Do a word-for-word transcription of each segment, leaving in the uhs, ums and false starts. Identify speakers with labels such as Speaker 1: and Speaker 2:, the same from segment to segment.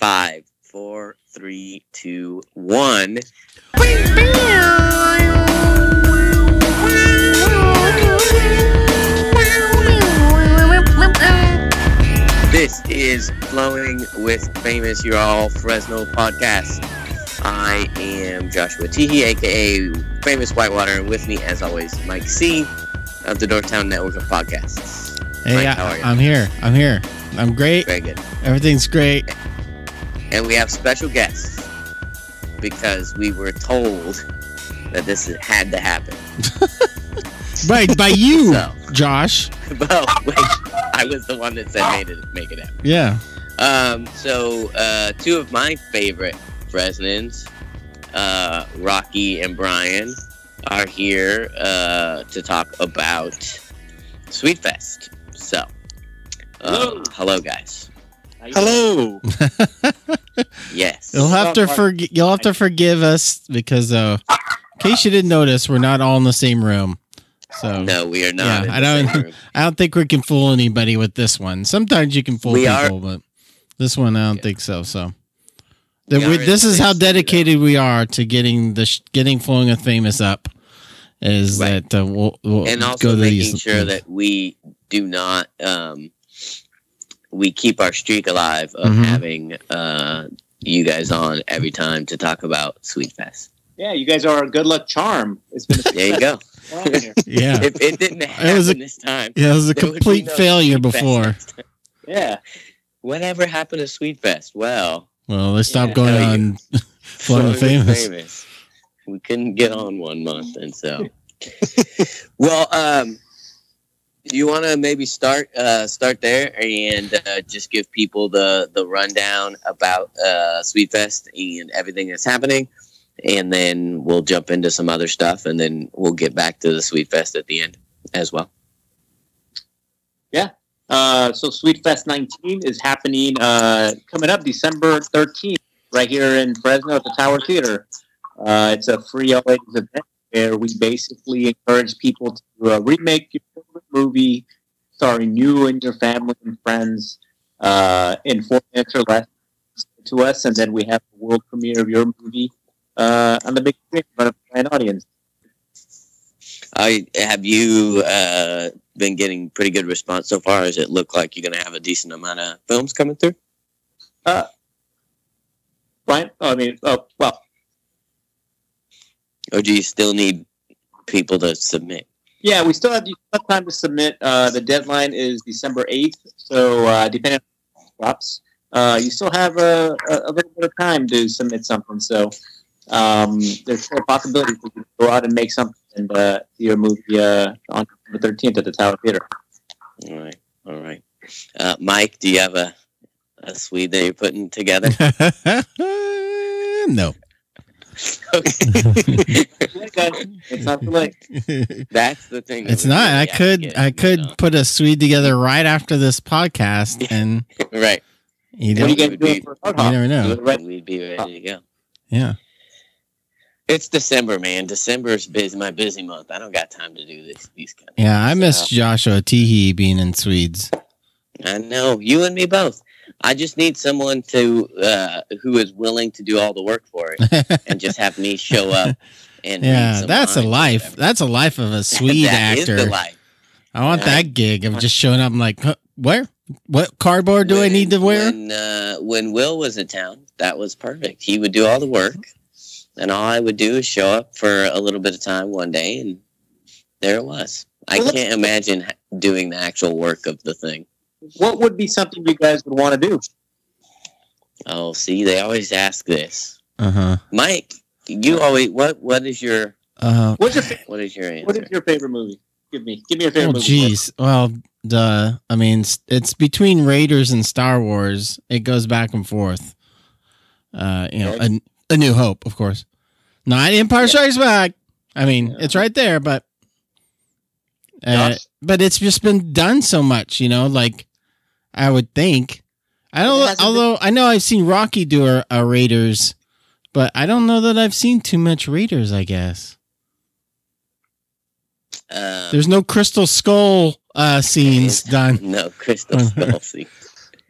Speaker 1: Five, four, three, two, one. This is Flowing with Famous, your all Fresno podcast. I am Joshua Teehee, aka Famous Whitewater, and with me, as always, Mike C. of the Northtown Network of Podcasts.
Speaker 2: Hey,
Speaker 1: Mike, how are you?
Speaker 2: I'm here. I'm here. I'm great.
Speaker 1: Very good.
Speaker 2: Everything's great.
Speaker 1: And we have special guests because we were told that this had to happen.
Speaker 2: Right, by you,
Speaker 1: So.
Speaker 2: Josh.
Speaker 1: Well, wait, I was the one that said made it, make it happen.
Speaker 2: Yeah.
Speaker 1: Um, so, uh, two of my favorite Fresnans, uh, Rocky and Brian, are here uh, to talk about Sweetfest. So, uh,
Speaker 3: hello.
Speaker 1: hello, guys.
Speaker 3: Hello.
Speaker 1: Yes.
Speaker 2: You'll have to forg- You'll have to forgive us because, uh, in case you didn't notice, we're not all in the same room. So
Speaker 1: No, we are not.
Speaker 2: Yeah,
Speaker 1: in
Speaker 2: I
Speaker 1: the
Speaker 2: don't.
Speaker 1: same room.
Speaker 2: I don't think we can fool anybody with this one. Sometimes you can fool
Speaker 1: We
Speaker 2: people,
Speaker 1: are-
Speaker 2: but this one I don't
Speaker 1: Yeah.
Speaker 2: think so. So
Speaker 1: We
Speaker 2: that we,
Speaker 1: are in
Speaker 2: this
Speaker 1: the
Speaker 2: is
Speaker 1: same
Speaker 2: how
Speaker 1: studio.
Speaker 2: dedicated we are to getting the sh- getting Flowing with Famous up. Is
Speaker 1: Right.
Speaker 2: that uh, we'll, we'll
Speaker 1: And
Speaker 2: go
Speaker 1: also
Speaker 2: to
Speaker 1: making
Speaker 2: these
Speaker 1: sure that we do not, um, we keep our streak alive of
Speaker 2: Mhm.
Speaker 1: having uh, you guys on every time to talk about Sweetfest.
Speaker 3: Yeah, you guys are a good luck charm. It's been a
Speaker 1: There you go.
Speaker 2: Yeah.
Speaker 1: If it didn't happen
Speaker 2: was a-
Speaker 1: this time,
Speaker 2: Yeah, it was a
Speaker 1: there would be
Speaker 2: complete
Speaker 1: no
Speaker 2: failure
Speaker 1: Sweetfest
Speaker 2: before.
Speaker 1: next time.
Speaker 3: Yeah.
Speaker 1: Whatever happened to Sweetfest? Well,
Speaker 2: Well, they stopped
Speaker 3: Yeah.
Speaker 2: going
Speaker 1: Tell you.
Speaker 2: on Flowing with
Speaker 1: Flowing with
Speaker 2: Famous.
Speaker 1: We couldn't get on one month, and so. Well, um, you want to maybe start uh, start there and uh, just give people the the rundown about uh, Sweetfest and everything that's happening, and then we'll jump into some other stuff, and then we'll get back to the Sweetfest at the end as well.
Speaker 3: Uh, so Sweetfest nineteen is happening uh, coming up December thirteenth right here in Fresno at the Tower Theater. Uh, it's a free all ages event where we basically encourage people to uh, remake your favorite movie starring you and your family and friends uh, in four minutes or less to us, and then we have the world premiere of your movie uh, on the big screen in front of an audience.
Speaker 1: I have you uh, been getting pretty good response so far? Does it look like you're going to have a decent amount of films coming through?
Speaker 3: Uh, Brian? Oh, I mean, oh, well,
Speaker 1: Or do you still need people to submit?
Speaker 3: yeah, we still have, you still have time to submit. Uh, the deadline is December eighth, so uh, depending on drops, uh, you still have a, a, a little bit of time to submit something. So um, there's still a possibility for you to go out and make something and uh, see your movie uh, on the thirteenth at the Tower Theater.
Speaker 1: All right, all right. Uh, Mike, do you have a, a suite that you're putting together?
Speaker 2: No.
Speaker 1: Okay.
Speaker 3: It's not too late.
Speaker 1: That's the thing. that
Speaker 2: It's
Speaker 1: we
Speaker 2: not.
Speaker 1: really
Speaker 2: I
Speaker 1: have to
Speaker 2: could
Speaker 1: get,
Speaker 2: I
Speaker 1: you
Speaker 2: could
Speaker 1: know.
Speaker 2: put a suite together right after this podcast, and
Speaker 1: Right.
Speaker 2: you
Speaker 3: What are you
Speaker 2: don't.
Speaker 3: guys
Speaker 1: would
Speaker 3: doing
Speaker 1: be-
Speaker 3: for Hard
Speaker 2: You
Speaker 3: Hop?
Speaker 2: never know.
Speaker 3: Do it right-
Speaker 1: We'd be ready to go.
Speaker 2: Yeah.
Speaker 1: It's December, man. December's busy. My busy month. I don't got time to do this. These kind.
Speaker 2: Yeah, I miss
Speaker 1: So-
Speaker 2: Joshua Teehee being in Swedes.
Speaker 1: I know you and me both. I just need someone to uh, who is willing to do all the work for it, and just have me show up. And read
Speaker 2: Yeah,
Speaker 1: some
Speaker 2: that's a
Speaker 1: lines or
Speaker 2: life.
Speaker 1: whatever.
Speaker 2: That's a life of a Swede
Speaker 1: That is
Speaker 2: actor.
Speaker 1: the life.
Speaker 2: I want
Speaker 1: Yeah.
Speaker 2: that gig of just showing up. I'm like, huh, where? What cardboard do I
Speaker 1: When-
Speaker 2: need to wear?
Speaker 1: When, uh, when Will was in town, that was perfect. He would do all the work, and all I would do is show up for a little bit of time one day, and there it was. I
Speaker 3: Well,
Speaker 1: can't imagine ha- doing the actual work of the thing.
Speaker 3: What would be something you guys would want to do?
Speaker 1: Oh, see, they always ask this.
Speaker 2: Uh huh.
Speaker 1: Mike, you always what? What is your
Speaker 2: Uh,
Speaker 3: What's your fa-
Speaker 1: what is your answer?
Speaker 3: What is your favorite movie? Give me, give me your favorite
Speaker 2: oh,
Speaker 3: movie.
Speaker 2: geez. Well, the I mean, it's- it's between Raiders and Star Wars. It goes back and forth. Uh, you know, a, a New Hope, of course. Not Empire Strikes Back. I mean,
Speaker 3: Yeah.
Speaker 2: it's right there, but uh,
Speaker 3: Josh?
Speaker 2: but it's just been done so much. You know, like I would think. I
Speaker 3: It
Speaker 2: don't.
Speaker 3: hasn't been-
Speaker 2: Although I know I've seen Rocky do a, a Raiders, but I don't know that I've seen too much Raiders. I guess
Speaker 1: Um,
Speaker 2: there's no Crystal Skull uh, scenes done.
Speaker 1: no Crystal Skull scene.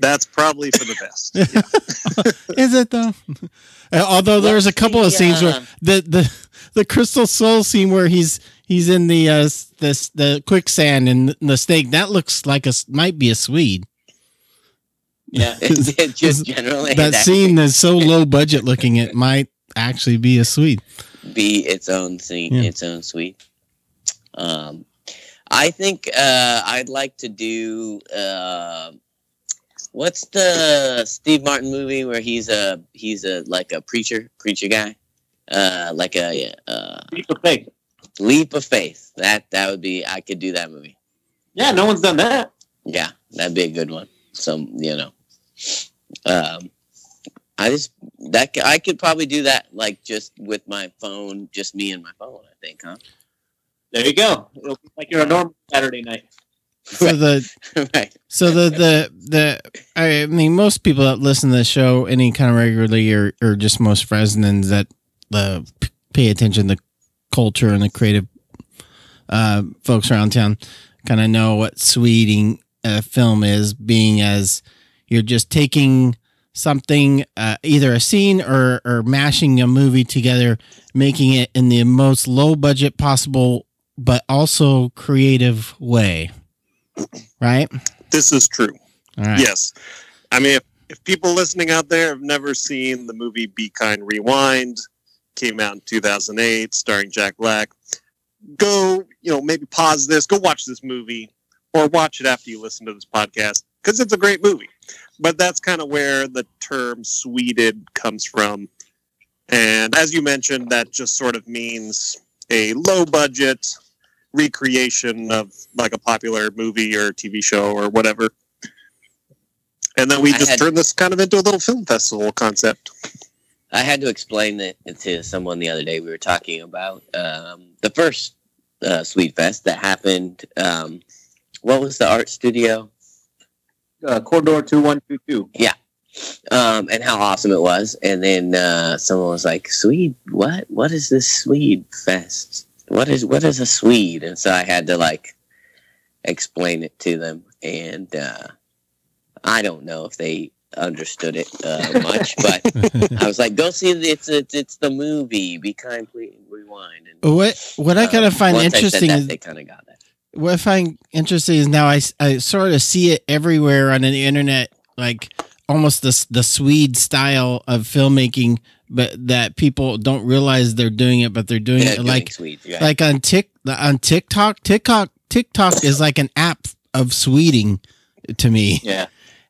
Speaker 4: That's probably for the best. Yeah.
Speaker 2: Is it though? Although there's a couple of scenes where
Speaker 1: uh,
Speaker 2: the, the the Crystal Soul scene where he's he's in the uh this the quicksand and the snake, that looks like a s- might be a Swede.
Speaker 3: Yeah.
Speaker 1: just generally
Speaker 2: That scene is so low budget looking, it might actually be a Swede.
Speaker 1: be its own scene,
Speaker 2: Yeah.
Speaker 1: its own suite. Um, I think uh, I'd like to do. Uh, what's the Steve Martin movie where he's a he's a like a preacher preacher guy, uh, like a uh,
Speaker 3: Leap of faith.
Speaker 1: Leap of Faith. That that would be. I could do that movie.
Speaker 3: Yeah, no one's done that.
Speaker 1: Yeah, that'd be a good one. Some you know. Um, I just that I could probably do that like just with my phone, just me and my phone. I think, huh?
Speaker 3: There you go. It'll be like you're a normal Saturday night.
Speaker 2: So the
Speaker 1: right.
Speaker 2: so the the the I mean most people that listen to the show any kind of regularly or or just most Fresnans that uh, p- pay attention to culture and the creative uh, folks around town kind of know what sweeting a film is, being as you're just taking something, uh, either a scene or or mashing a movie together, making it in the most low budget possible, but also creative way. Right?
Speaker 4: This is true.
Speaker 2: All right.
Speaker 4: Yes. I mean, if, if people listening out there have never seen the movie Be Kind, Rewind, came out in two thousand eight, starring Jack Black, go, you know, maybe pause this, go watch this movie, or watch it after you listen to this podcast, because it's a great movie. But that's kind of where the term sweeted comes from. And as you mentioned, that just sort of means a low-budget recreation of like a popular movie or T V show or whatever. And then we
Speaker 1: I
Speaker 4: just
Speaker 1: had-
Speaker 4: turned this kind of into a little film festival concept.
Speaker 1: I had to explain it to someone the other day. We were talking about um, the first uh, Sweet Fest that happened. Um, what was the art studio?
Speaker 3: Uh, Corridor two one two two.
Speaker 1: Um, and how awesome it was. And then uh, someone was like, "Swede? What? What is this Swede Fest? What is what is a Swede?" And so I had to like explain it to them. And uh, I don't know if they understood it uh, much, but I was like, "Go see it. It's it's it's the movie. Be Kind, Please Rewind." And,
Speaker 2: What what I kind
Speaker 1: uh,
Speaker 2: of find
Speaker 1: once I said
Speaker 2: interesting
Speaker 1: that,
Speaker 2: is
Speaker 1: they kind of got that.
Speaker 2: what I find interesting is now I, s- I sort of see it everywhere on the internet, like almost the the Swede style of filmmaking, but that people don't realize they're doing it, but they're doing
Speaker 1: Yeah,
Speaker 2: it
Speaker 1: doing
Speaker 2: like
Speaker 1: Swedes, yeah.
Speaker 2: like on Tik on TikTok. TikTok TikTok is like an app of Sweding to me.
Speaker 3: Yeah.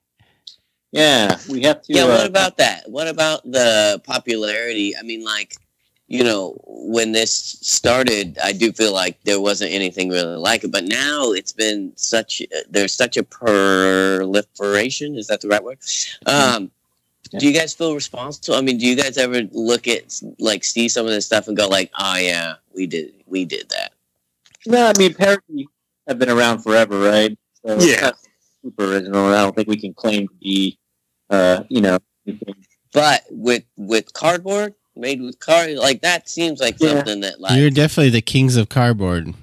Speaker 3: Yeah, we have to.
Speaker 1: Yeah,
Speaker 3: uh,
Speaker 1: what about that? What about the popularity? I mean, like, you know, when this started, I do feel like there wasn't anything really like it, but now it's been such, there's such a proliferation. Is that the right word? Um,
Speaker 3: Yeah.
Speaker 1: Do you guys feel responsible? I mean, do you guys ever look at, like, see some of this stuff and go, like, oh, yeah, we did, we did that?
Speaker 3: No, I mean, parodies have been around forever, right? So it's
Speaker 4: Yeah.
Speaker 3: not super original. I don't think we can claim to be, uh, you know, anything.
Speaker 1: But with, with cardboard, made with card, like, that seems like
Speaker 3: Yeah.
Speaker 1: something that, like,
Speaker 2: You're definitely the kings of cardboard.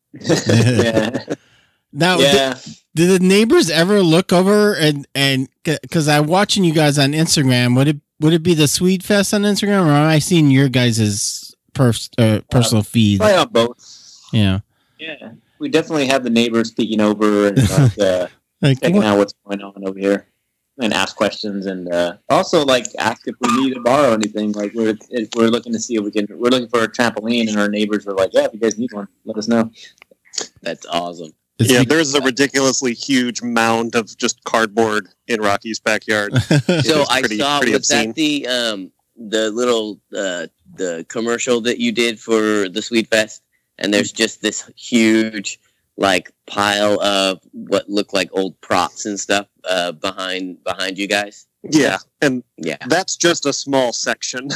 Speaker 3: yeah.
Speaker 2: Now, th-
Speaker 3: Yeah.
Speaker 2: did the neighbors ever look over and and because I'm watching you guys on Instagram? Would it would it be the Swede Fest on Instagram, or am I seeing your guys' pers- uh, personal feed?
Speaker 3: Probably on both.
Speaker 2: Yeah,
Speaker 3: Yeah. We definitely have the neighbors peeking over and like, uh,
Speaker 2: like
Speaker 3: checking
Speaker 2: what-
Speaker 3: out what's going on over here and ask questions and uh, also like ask if we need to borrow anything. Like we're if we're looking to see if we can. We're looking for a trampoline, and our neighbors were like, "Yeah, if you guys need one, let us know."
Speaker 1: that's awesome.
Speaker 2: it's
Speaker 4: Yeah,
Speaker 2: be-
Speaker 4: there's a ridiculously huge mound of just cardboard in Rocky's backyard.
Speaker 1: So
Speaker 4: was
Speaker 1: I
Speaker 4: pretty-
Speaker 1: saw
Speaker 4: pretty
Speaker 1: was
Speaker 4: obscene.
Speaker 1: that the um the little uh the commercial that you did for the Sweet Fest, and there's just this huge like pile of what look like old props and stuff uh behind behind you guys.
Speaker 4: Yeah, and
Speaker 1: Yeah.
Speaker 4: that's just a small section.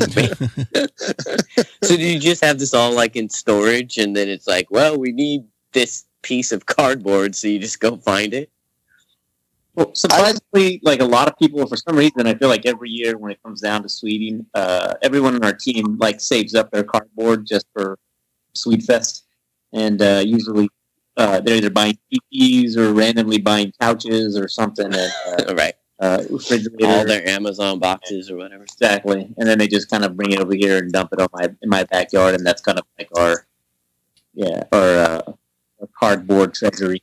Speaker 1: So do you just have this all like in storage, and then it's like, well, we need this piece of cardboard, so you just go find it?
Speaker 3: Well, surprisingly, like a lot of people, for some reason, I feel like every year when it comes down to Sweden, uh, everyone on our team like saves up their cardboard just for Swede Fest, and uh, usually uh, they're either buying T Vs or randomly buying couches or something. And, uh,
Speaker 1: right.
Speaker 3: Uh, refrigerator.
Speaker 1: All their Amazon boxes or whatever.
Speaker 3: Exactly. And then they just kind of bring it over here and dump it on my in my backyard, and that's kind of like our yeah, our, uh, our cardboard treasury.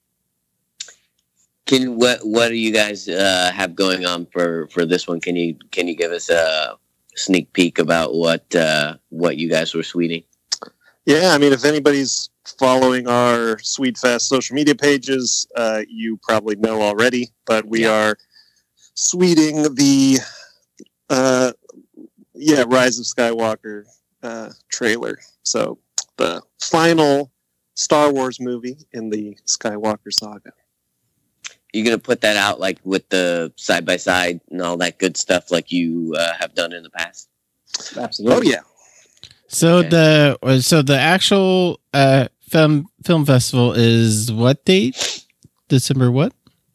Speaker 1: Can what what do you guys uh, have going on for, for this one? Can you can you give us a sneak peek about what uh, what you guys were sweeting?
Speaker 4: Yeah, I mean, if anybody's following our Sweet Fest social media pages, uh, you probably know already, but we
Speaker 1: Yeah.
Speaker 4: are sweeting the uh, yeah Rise of Skywalker uh, trailer. So the final Star Wars movie in the Skywalker saga.
Speaker 1: You gonna put that out like with the side by side and all that good stuff like you uh, have done in the past?
Speaker 3: Absolutely.
Speaker 4: Oh yeah.
Speaker 2: So
Speaker 1: Okay.
Speaker 2: the so the actual uh, film film festival is what date? December what?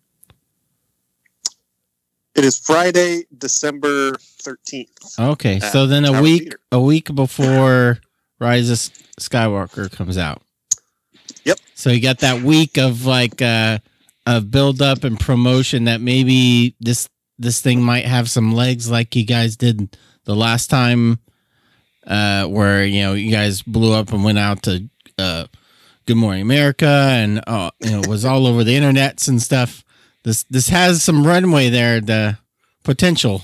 Speaker 4: It is Friday, December thirteenth.
Speaker 2: Okay,
Speaker 4: at
Speaker 2: so then a
Speaker 4: Tower
Speaker 2: week
Speaker 4: Theater.
Speaker 2: a week before Rise of Skywalker comes out.
Speaker 4: Yep.
Speaker 2: So you got that week of like uh of build up and promotion that maybe this this thing might have some legs like you guys did the last time uh where you know you guys blew up and went out to uh Good Morning America and uh you know was all over the internets and stuff. This this has some runway there, the potential.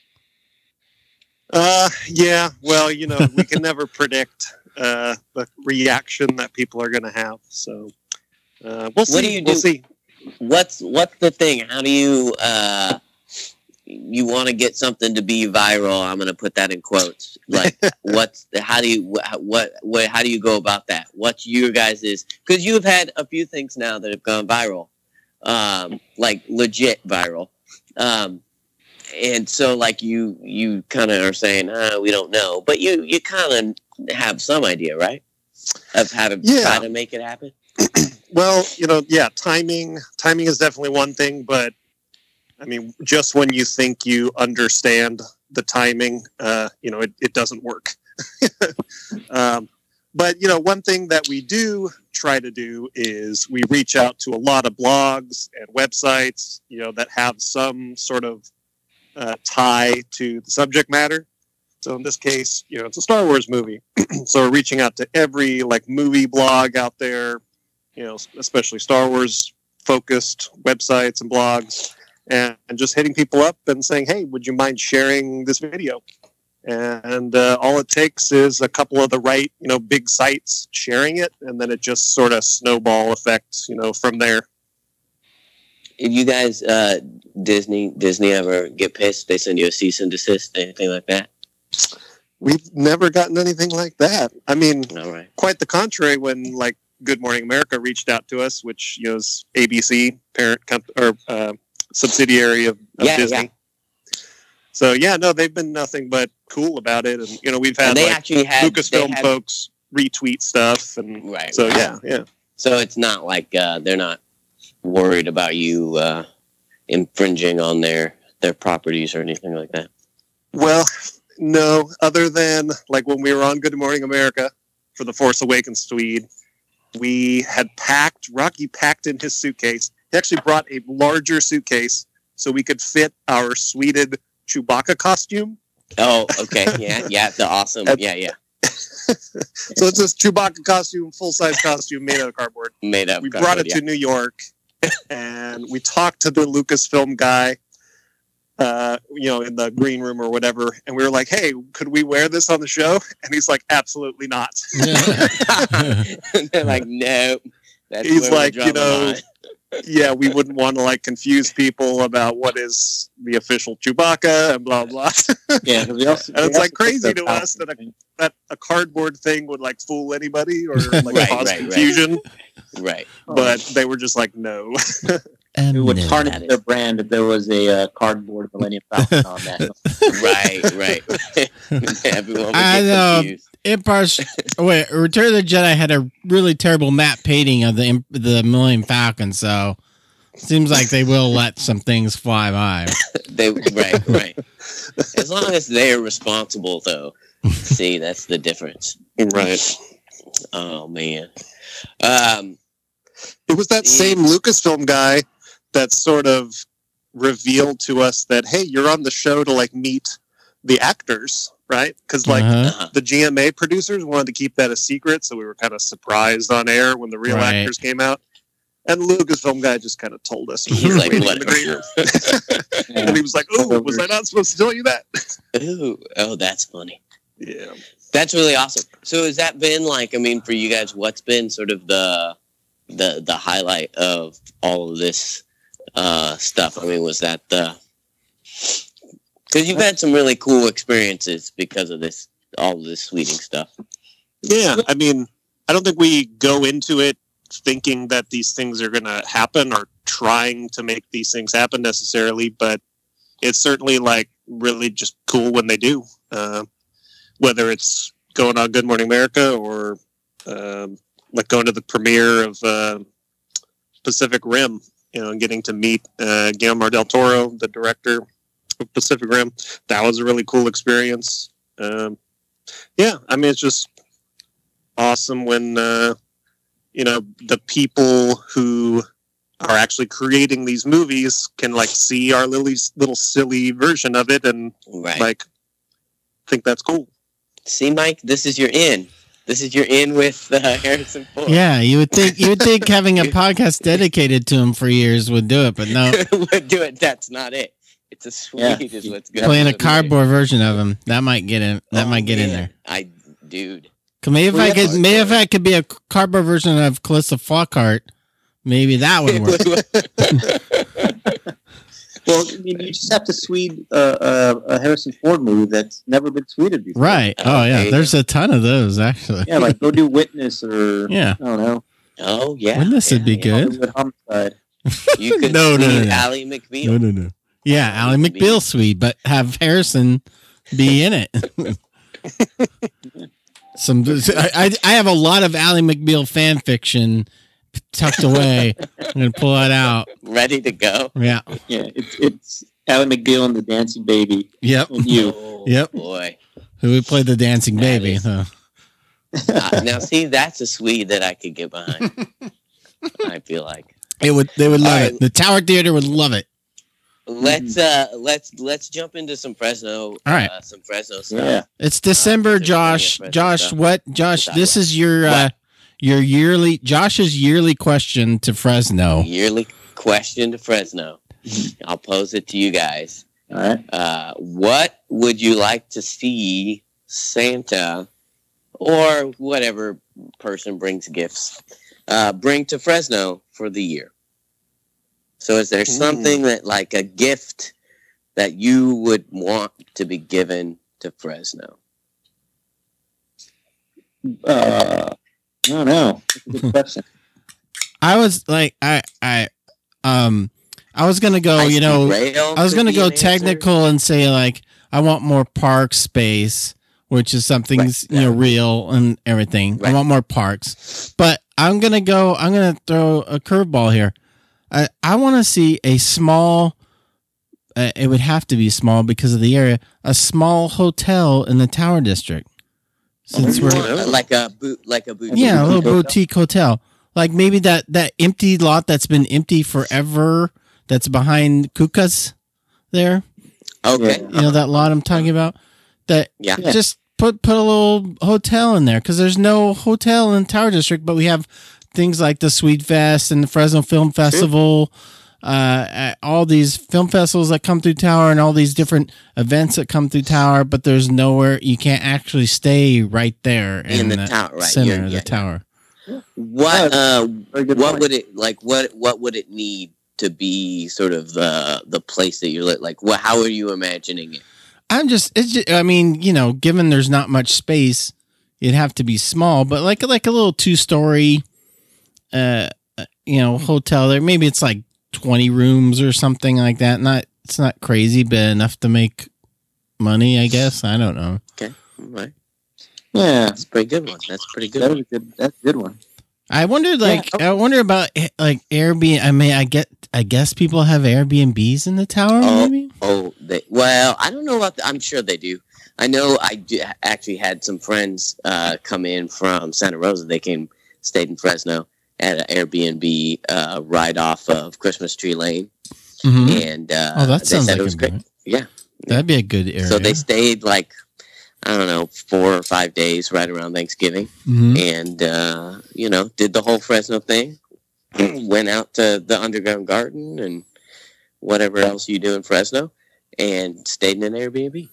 Speaker 4: Uh, yeah. Well, you know, we can never predict uh, the reaction that people are going to have. So uh, we'll see.
Speaker 1: What do you
Speaker 4: we'll
Speaker 1: do?
Speaker 4: see.
Speaker 1: What's what's the thing? How do you uh, you want to get something to be viral? I'm gonna put that in quotes. Like, what's the, how do you what, what what how do you go about that? What's your guys' is because you've had a few things now that have gone viral. Um, like legit viral. Um, and so like you, you kind of are saying, ah, we don't know, but you, you kind of have some idea, right? Of how to
Speaker 4: Yeah.
Speaker 1: try to make it happen.
Speaker 4: Well, you know, yeah, timing, timing is definitely one thing, but I mean, just when you think you understand the timing, uh, you know, it, it doesn't work. um, but, you know, one thing that we do try to do is we reach out to a lot of blogs and websites, you know, that have some sort of uh, tie to the subject matter. So in this case, you know, it's a Star Wars movie. So we're reaching out to every like movie blog out there, you know, especially Star Wars focused websites and blogs, and, and just hitting people up and saying, hey, would you mind sharing this video? And uh, all it takes is a couple of the right, you know, big sites sharing it, and then it just sort of snowball effects, you know, from there.
Speaker 1: If you guys, uh, Disney, Disney ever get pissed? They send you a cease and desist, anything like that?
Speaker 4: We've never gotten anything like that. I mean,
Speaker 1: All right.
Speaker 4: quite the contrary. When like Good Morning America reached out to us, which you know is A B C parent comp- or uh, subsidiary of, of
Speaker 1: Yeah,
Speaker 4: Disney.
Speaker 1: yeah.
Speaker 4: So yeah, no, they've been nothing but cool about it, and you know we've had
Speaker 1: And they
Speaker 4: like
Speaker 1: actually had they
Speaker 4: Lucasfilm
Speaker 1: had-
Speaker 4: folks retweet stuff, and
Speaker 1: Right.
Speaker 4: so
Speaker 1: right.
Speaker 4: yeah, yeah.
Speaker 1: So it's not like uh, they're not worried about you uh, infringing on their their properties or anything like that.
Speaker 4: Well, no, other than like when we were on Good Morning America for the Force Awakens Swede, we had packed, Rocky packed in his suitcase. He actually brought a larger suitcase so we could fit our sweeted Chewbacca costume.
Speaker 1: Oh, okay, yeah, yeah, the awesome,
Speaker 4: And-
Speaker 1: yeah, yeah,
Speaker 4: So it's this Chewbacca costume, full-size costume made out of cardboard.
Speaker 1: made up.
Speaker 4: We brought
Speaker 1: cardboard,
Speaker 4: it to New York, and we talked to the Lucasfilm guy, uh, you know, in the green room or whatever, and we were like, "Hey, could we wear this on the show?" And he's like, "Absolutely not."
Speaker 1: yeah. They're like, no. That's
Speaker 4: He's
Speaker 1: where we
Speaker 4: like,
Speaker 1: draw
Speaker 4: you
Speaker 1: the
Speaker 4: know,
Speaker 1: line.
Speaker 4: yeah, we wouldn't want to like confuse people about what is the official Chewbacca and blah blah.
Speaker 3: Yeah, 'cause we also,
Speaker 4: And
Speaker 3: we
Speaker 4: it's, like,
Speaker 3: also
Speaker 4: crazy
Speaker 3: took
Speaker 4: to
Speaker 3: the
Speaker 4: us that a-
Speaker 3: Falcon thing.
Speaker 4: That a cardboard thing would like fool anybody or like
Speaker 1: Right,
Speaker 4: cause
Speaker 1: right, right.
Speaker 4: confusion,
Speaker 1: Right,
Speaker 4: but they were just like, no.
Speaker 2: And
Speaker 3: It would
Speaker 2: no.
Speaker 3: tarnish
Speaker 1: That is-
Speaker 3: their brand if there was a uh, cardboard Millennium Falcon on that.
Speaker 1: right, right. Everyone would
Speaker 2: I
Speaker 1: get
Speaker 2: know.
Speaker 1: confused.
Speaker 2: Empire's wait, Return of the Jedi had a really terrible matte painting of the the Millennium Falcon, so seems like they will let some things fly by.
Speaker 1: They right, right. As long as they're responsible, though. See, that's the difference.
Speaker 4: Right.
Speaker 1: Oh man. Um.
Speaker 4: It was that same Lucasfilm guy that sort of revealed to us that, hey, you're on the show to like meet the actors, right? Because like
Speaker 2: Uh-huh.
Speaker 4: the G M A producers wanted to keep that a secret, so we were kind of surprised on air when the real
Speaker 2: Right.
Speaker 4: actors came out. And the Lucasfilm guy just kind of told us.
Speaker 1: He's like,
Speaker 4: Waiting in
Speaker 1: what?
Speaker 4: the green room. And he was like, "Oh, was I not supposed to tell you that?"
Speaker 1: Ooh, oh, that's funny.
Speaker 4: Yeah.
Speaker 1: That's really awesome. So has that been like, I mean, for you guys, what's been sort of the the the highlight of all of this uh, stuff? I mean, was that the because you've had some really cool experiences because of this, all of this sweeting stuff.
Speaker 4: Yeah, I mean, I don't think we go into it thinking that these things are going to happen or trying to make these things happen necessarily, but it's certainly like really just cool when they do. Uh, whether it's going on Good Morning America or um, like going to the premiere of uh, Pacific Rim, you know, and getting to meet uh, Guillermo del Toro, the director of Pacific Rim. That was a really cool experience. Um, yeah, I mean, it's just awesome when, uh, you know, the people who are actually creating these movies can like see our little, little silly version of it and
Speaker 1: Right.
Speaker 4: like think that's cool.
Speaker 1: See, Mike, this is your in. This is your in with uh, Harrison Ford.
Speaker 2: Yeah, you would think you would think having a podcast dedicated to him for years would do it, but no.
Speaker 1: Would do it. That's not it. It's a sweet
Speaker 3: Yeah.
Speaker 1: is what's good.
Speaker 2: Playing a cardboard version of him, that might get in. That
Speaker 1: Oh,
Speaker 2: might get in
Speaker 1: man.
Speaker 2: there.
Speaker 1: I, dude.
Speaker 2: 'Cause maybe if
Speaker 3: Well,
Speaker 2: I
Speaker 3: yeah,
Speaker 2: could, maybe if I could be a cardboard version of Calista Flockhart, maybe that would work.
Speaker 3: Well, I mean, you just have to sweet uh, uh, a Harrison Ford movie that's never been sweeted before.
Speaker 2: Right? Oh yeah,
Speaker 1: Okay.
Speaker 2: there's a ton of those actually.
Speaker 3: Yeah, like go do Witness or
Speaker 2: Yeah.
Speaker 3: I don't know.
Speaker 1: Oh yeah.
Speaker 2: Witness would
Speaker 1: yeah,
Speaker 2: be
Speaker 1: yeah.
Speaker 2: good.
Speaker 3: Hollywood Homicide.
Speaker 1: You could
Speaker 2: No, no, no,
Speaker 1: sweet
Speaker 2: no.
Speaker 1: Ally McBeal.
Speaker 2: No, no, no. Yeah, Ally McBeal sweet, but have Harrison be in it. Some I, I I have a lot of Ally McBeal fan fiction tucked away. I'm gonna pull that out.
Speaker 1: Ready to go.
Speaker 2: Yeah.
Speaker 3: Yeah, it's it's Ally McBeal and the Dancing Baby
Speaker 2: Yep.
Speaker 3: and you.
Speaker 1: Oh,
Speaker 2: Yep.
Speaker 1: boy.
Speaker 2: Who would play the dancing
Speaker 1: That
Speaker 2: baby?
Speaker 1: is-
Speaker 2: Huh.
Speaker 1: Uh, now, see, that's a Swede that I could get behind. I feel like.
Speaker 2: It would. They would love
Speaker 1: All
Speaker 2: it.
Speaker 1: right.
Speaker 2: The Tower Theater would love it.
Speaker 1: Let's uh, let's let's jump into some Fresno.
Speaker 2: All right.
Speaker 1: Uh, some Fresno stuff.
Speaker 3: Yeah.
Speaker 2: It's December,
Speaker 1: there's plenty of
Speaker 2: Josh.
Speaker 1: Fresno
Speaker 2: Josh,
Speaker 1: stuff.
Speaker 2: what? Josh,
Speaker 1: Talk
Speaker 2: this
Speaker 1: about.
Speaker 2: is your uh,
Speaker 1: What?
Speaker 2: your yearly Josh's yearly question to Fresno.
Speaker 1: Yearly question to Fresno. I'll pose it to you guys.
Speaker 3: All right.
Speaker 1: Uh, what would you like to see Santa or whatever person brings gifts uh, bring to Fresno for the year? So is there something that, like a gift that you would want to be given to Fresno?
Speaker 3: Uh, I don't know. That's a good question.
Speaker 2: I was like, I, I, um, I was gonna go.
Speaker 1: High
Speaker 2: You
Speaker 1: speed
Speaker 2: know,
Speaker 1: rail
Speaker 2: I was
Speaker 1: could
Speaker 2: gonna
Speaker 1: be
Speaker 2: go
Speaker 1: an answer.
Speaker 2: technical and say like, I want more park space, which is something
Speaker 1: Right,
Speaker 2: you know
Speaker 1: yeah.
Speaker 2: real and everything. I
Speaker 1: Right.
Speaker 2: want more parks, but I'm gonna go. I'm gonna throw a curveball here. I I want to see a small. Uh, it would have to be small because of the area. A small hotel in the Tower District. Since
Speaker 1: You
Speaker 2: we're
Speaker 1: want, uh, like a boot, like a boutique.
Speaker 2: yeah, a little
Speaker 3: hotel.
Speaker 2: boutique hotel. Like maybe that that empty lot that's been empty forever. That's behind Kuka's there.
Speaker 1: Okay.
Speaker 2: You know that lot I'm talking about. That
Speaker 1: Yeah.
Speaker 3: Yeah.
Speaker 2: just put put a little hotel in there because there's no hotel in Tower District, but we have things like the Sweet Fest and the Fresno Film Festival. Uh, uh, all these film festivals that come through Tower and all these different events that come through Tower, but there's nowhere you can't actually stay right there in,
Speaker 1: In the
Speaker 2: the
Speaker 1: tower, right,
Speaker 2: center
Speaker 1: yeah,
Speaker 2: of
Speaker 1: yeah,
Speaker 2: the tower.
Speaker 1: What uh,
Speaker 3: Very good
Speaker 1: what
Speaker 3: point.
Speaker 1: would it like? What what would it need to be sort of the the place that you're lit? Like, what? How are you imagining it?
Speaker 2: I'm just, it's just, I mean, you know, given there's not much space, it'd have to be small, but like like a little two story, uh, you know, hotel there. Maybe it's like twenty rooms or something like that. Not, it's not crazy, but enough to make money, I guess. I don't know.
Speaker 1: Okay, all right,
Speaker 3: Yeah,
Speaker 1: that's a pretty good one. That's a pretty good
Speaker 3: that
Speaker 1: one.
Speaker 3: was a good. That's a good one.
Speaker 2: I wondered, like,
Speaker 3: Yeah.
Speaker 2: I wonder about eh, like Airbnb. I mean, I get, I guess people have Airbnbs in the tower,
Speaker 1: Oh.
Speaker 2: maybe.
Speaker 1: Oh, they well, I don't know about. The, I'm sure they do. I know. I d- actually had some friends uh, come in from Santa Rosa. They came, stayed in Fresno, at an Airbnb uh, right off of Christmas Tree Lane,
Speaker 2: Mhm.
Speaker 1: and uh,
Speaker 2: Oh, that
Speaker 1: they
Speaker 2: sounds
Speaker 1: said
Speaker 2: like
Speaker 1: it was
Speaker 2: a
Speaker 1: great.
Speaker 2: good-
Speaker 1: Yeah,
Speaker 2: That'd be a good area.
Speaker 1: so they stayed like I don't know four or five days right around Thanksgiving,
Speaker 2: Mhm.
Speaker 1: and uh, you know did the whole Fresno thing. Went out to the underground garden and whatever else you do in Fresno, and stayed in an Airbnb.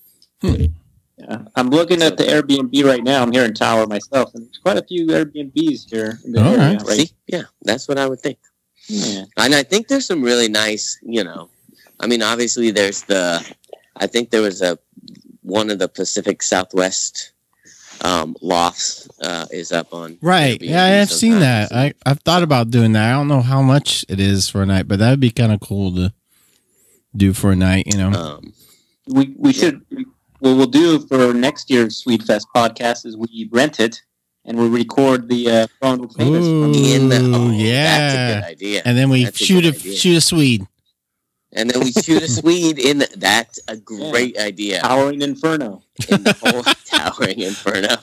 Speaker 3: Yeah. I'm looking at the Airbnb right now. I'm here in Tower myself, and there's quite a few Airbnbs here in the
Speaker 2: All
Speaker 3: area.
Speaker 2: right.
Speaker 3: Right?
Speaker 1: See, yeah, that's what I would think.
Speaker 3: Yeah.
Speaker 1: And I think there's some really nice, you know, I mean, obviously there's the, I think there was a, one of the Pacific Southwest um, lofts uh, is up on.
Speaker 2: Right.
Speaker 1: Airbnb
Speaker 2: Yeah, I've seen that.
Speaker 1: sometimes.
Speaker 2: I, I've thought about doing that. I don't know how much it is for a night, but that would be kind of cool to do for a night, you know?
Speaker 1: Um,
Speaker 3: We we should what we'll do for next year's Sweet Fest podcast is we rent it and we record the uh, phone famous.
Speaker 2: Ooh,
Speaker 1: in the, oh,
Speaker 2: yeah.
Speaker 1: that's a good idea.
Speaker 2: And then we
Speaker 1: That's a
Speaker 2: shoot a,
Speaker 1: good idea.
Speaker 2: shoot a Swede.
Speaker 1: And then we shoot a Swede in the, that's a great idea.
Speaker 3: Towering Inferno.
Speaker 1: In the whole Towering Inferno.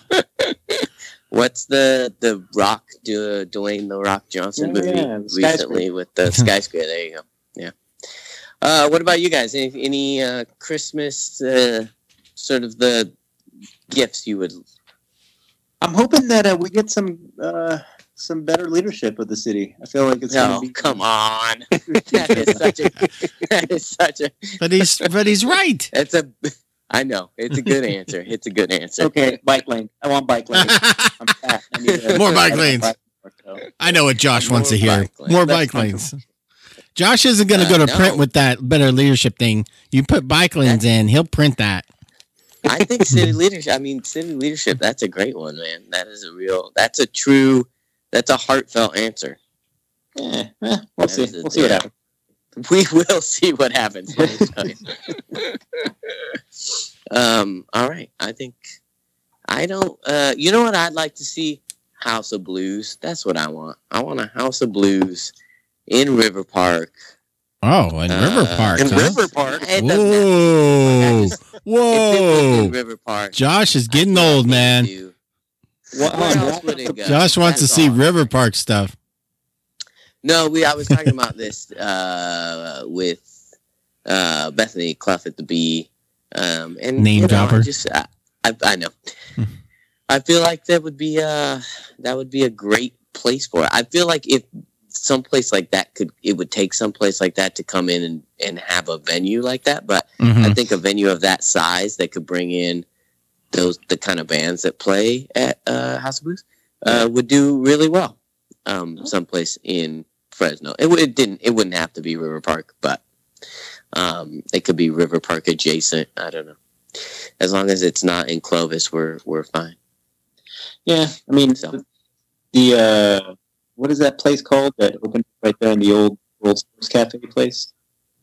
Speaker 1: What's the the Rock du, Dwayne the Rock Johnson
Speaker 3: Yeah,
Speaker 1: movie
Speaker 3: yeah, the
Speaker 1: recently
Speaker 3: Skyscraper.
Speaker 1: with the skyscraper? There you go. Yeah. Uh, what about you guys? Any, any uh, Christmas uh, sort of the gifts you would?
Speaker 3: I'm hoping that uh, we get some uh, some better leadership of the city. I feel like it's
Speaker 1: No,
Speaker 3: gonna be
Speaker 1: come on. That is such a. That is such a.
Speaker 2: But he's but he's right.
Speaker 1: It's a. I know it's a good answer. It's a good answer.
Speaker 3: Okay, bike lane. I want bike lane. I'm fat. I need a-
Speaker 2: More bike
Speaker 3: I want
Speaker 2: lanes.
Speaker 3: bike lane, so.
Speaker 2: I know what Josh
Speaker 1: More
Speaker 2: wants to hear.
Speaker 1: bike lanes.
Speaker 2: More
Speaker 3: That's
Speaker 2: bike lanes. Josh isn't going to
Speaker 1: Uh,
Speaker 2: go to
Speaker 1: no.
Speaker 2: print with that better leadership thing. You put bike lanes in, he'll print that.
Speaker 1: I think city leadership. I mean, city leadership. That's a great one, man. That is a real. That's a true. That's a heartfelt answer.
Speaker 3: Yeah, eh, we'll
Speaker 1: That
Speaker 3: see.
Speaker 1: is a-
Speaker 3: We'll see what
Speaker 1: yeah.
Speaker 3: happens.
Speaker 1: We will see what happens. Let me tell you. um. All right. I think. I don't. Uh. You know what I'd like to see? House of Blues. That's what I want. I want a House of Blues in River Park.
Speaker 2: Oh, in River
Speaker 1: Uh,
Speaker 2: Park.
Speaker 4: In
Speaker 2: huh?
Speaker 4: River Park.
Speaker 1: It doesn't have to be
Speaker 2: Whoa.
Speaker 1: River Park. I just- If it was in
Speaker 2: Whoa.
Speaker 1: River Park.
Speaker 2: Josh is getting
Speaker 1: I feel like
Speaker 2: old,
Speaker 1: they
Speaker 2: man.
Speaker 1: do-
Speaker 3: What,
Speaker 1: Where
Speaker 3: um,
Speaker 1: else would it go?
Speaker 2: Josh wants to
Speaker 1: That's
Speaker 2: see
Speaker 1: all.
Speaker 2: River Park stuff.
Speaker 1: No, we. I was talking about this uh, with uh, Bethany Clough at the Bee, um, and
Speaker 2: Name
Speaker 1: you know,
Speaker 2: dropper.
Speaker 1: I just, I, I, I know. I feel like that would be uh that would be a great place for it. I feel like if someplace like that could, it would take someplace like that to come in and, and have a venue like that. But
Speaker 2: Mhm.
Speaker 1: I think a venue of that size that could bring in those the kind of bands that play at uh, House of Blues uh, would do really well. Um, someplace in Fresno. It, would- it didn't. It wouldn't have to be River Park, but um, it could be River Park adjacent. I don't know. As long as it's not in Clovis, we're we're fine.
Speaker 3: Yeah, I mean,
Speaker 1: So.
Speaker 3: the, the uh, what is that place called that opened right there in the old old sports cafe place?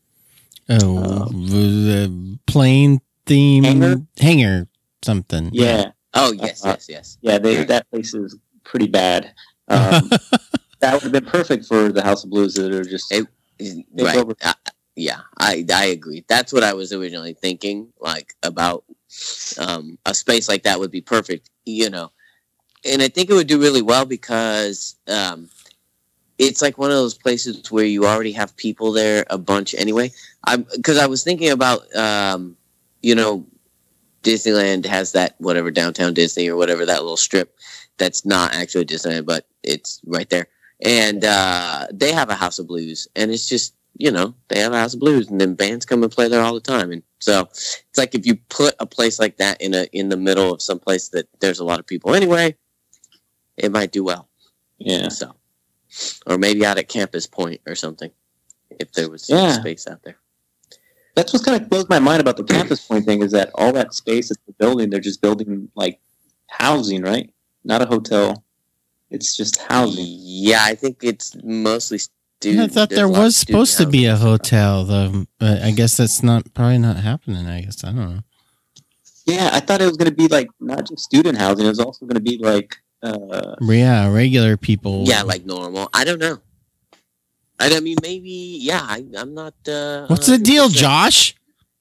Speaker 2: Oh, the plane theme
Speaker 3: Hangar?
Speaker 2: hangar something.
Speaker 3: Yeah,
Speaker 1: Oh yes,
Speaker 3: Uh,
Speaker 1: yes, yes.
Speaker 3: yeah, they, that place is pretty bad. Um, that would have been perfect for the House of Blues that are just
Speaker 1: It-
Speaker 3: Take
Speaker 1: Right.
Speaker 3: over.
Speaker 1: Uh, yeah, I I agree. That's what I was originally thinking, like about um, a space like that would be perfect, you know. And I think it would do really well because um, it's like one of those places where you already have people there a bunch anyway. I'm because I was thinking about um, you know, Disneyland has that whatever downtown Disney or whatever that little strip that's not actually Disneyland, but it's right there. And uh, they have a House of Blues, and it's just, you know, they have a House of Blues, and then bands come and play there all the time. And so it's like if you put a place like that in a in the middle of some place that there's a lot of people anyway, it might do well.
Speaker 3: yeah.
Speaker 1: So, or maybe out at Campus Point or something, if there was
Speaker 3: Yeah.
Speaker 1: space out there.
Speaker 3: That's what kind of blows my mind about the Campus Point thing is that all that space that they're building, they're just building like housing, right? Not a hotel. It's just housing.
Speaker 1: Yeah, I think it's mostly
Speaker 2: I
Speaker 1: student.
Speaker 2: thought
Speaker 1: there's
Speaker 2: there
Speaker 1: a lot of
Speaker 2: was
Speaker 1: student
Speaker 2: supposed to be a
Speaker 1: housing.
Speaker 2: hotel, though. But I guess that's not probably not happening. I guess I don't know.
Speaker 3: Yeah, I thought it was going to be like not just student housing. It was also going to be like uh,
Speaker 2: Yeah, regular people.
Speaker 1: Yeah, like normal. I don't know. I don't- I mean, maybe. Yeah, I, I'm not. Uh,
Speaker 2: What's the deal,
Speaker 1: one hundred percent
Speaker 2: Josh?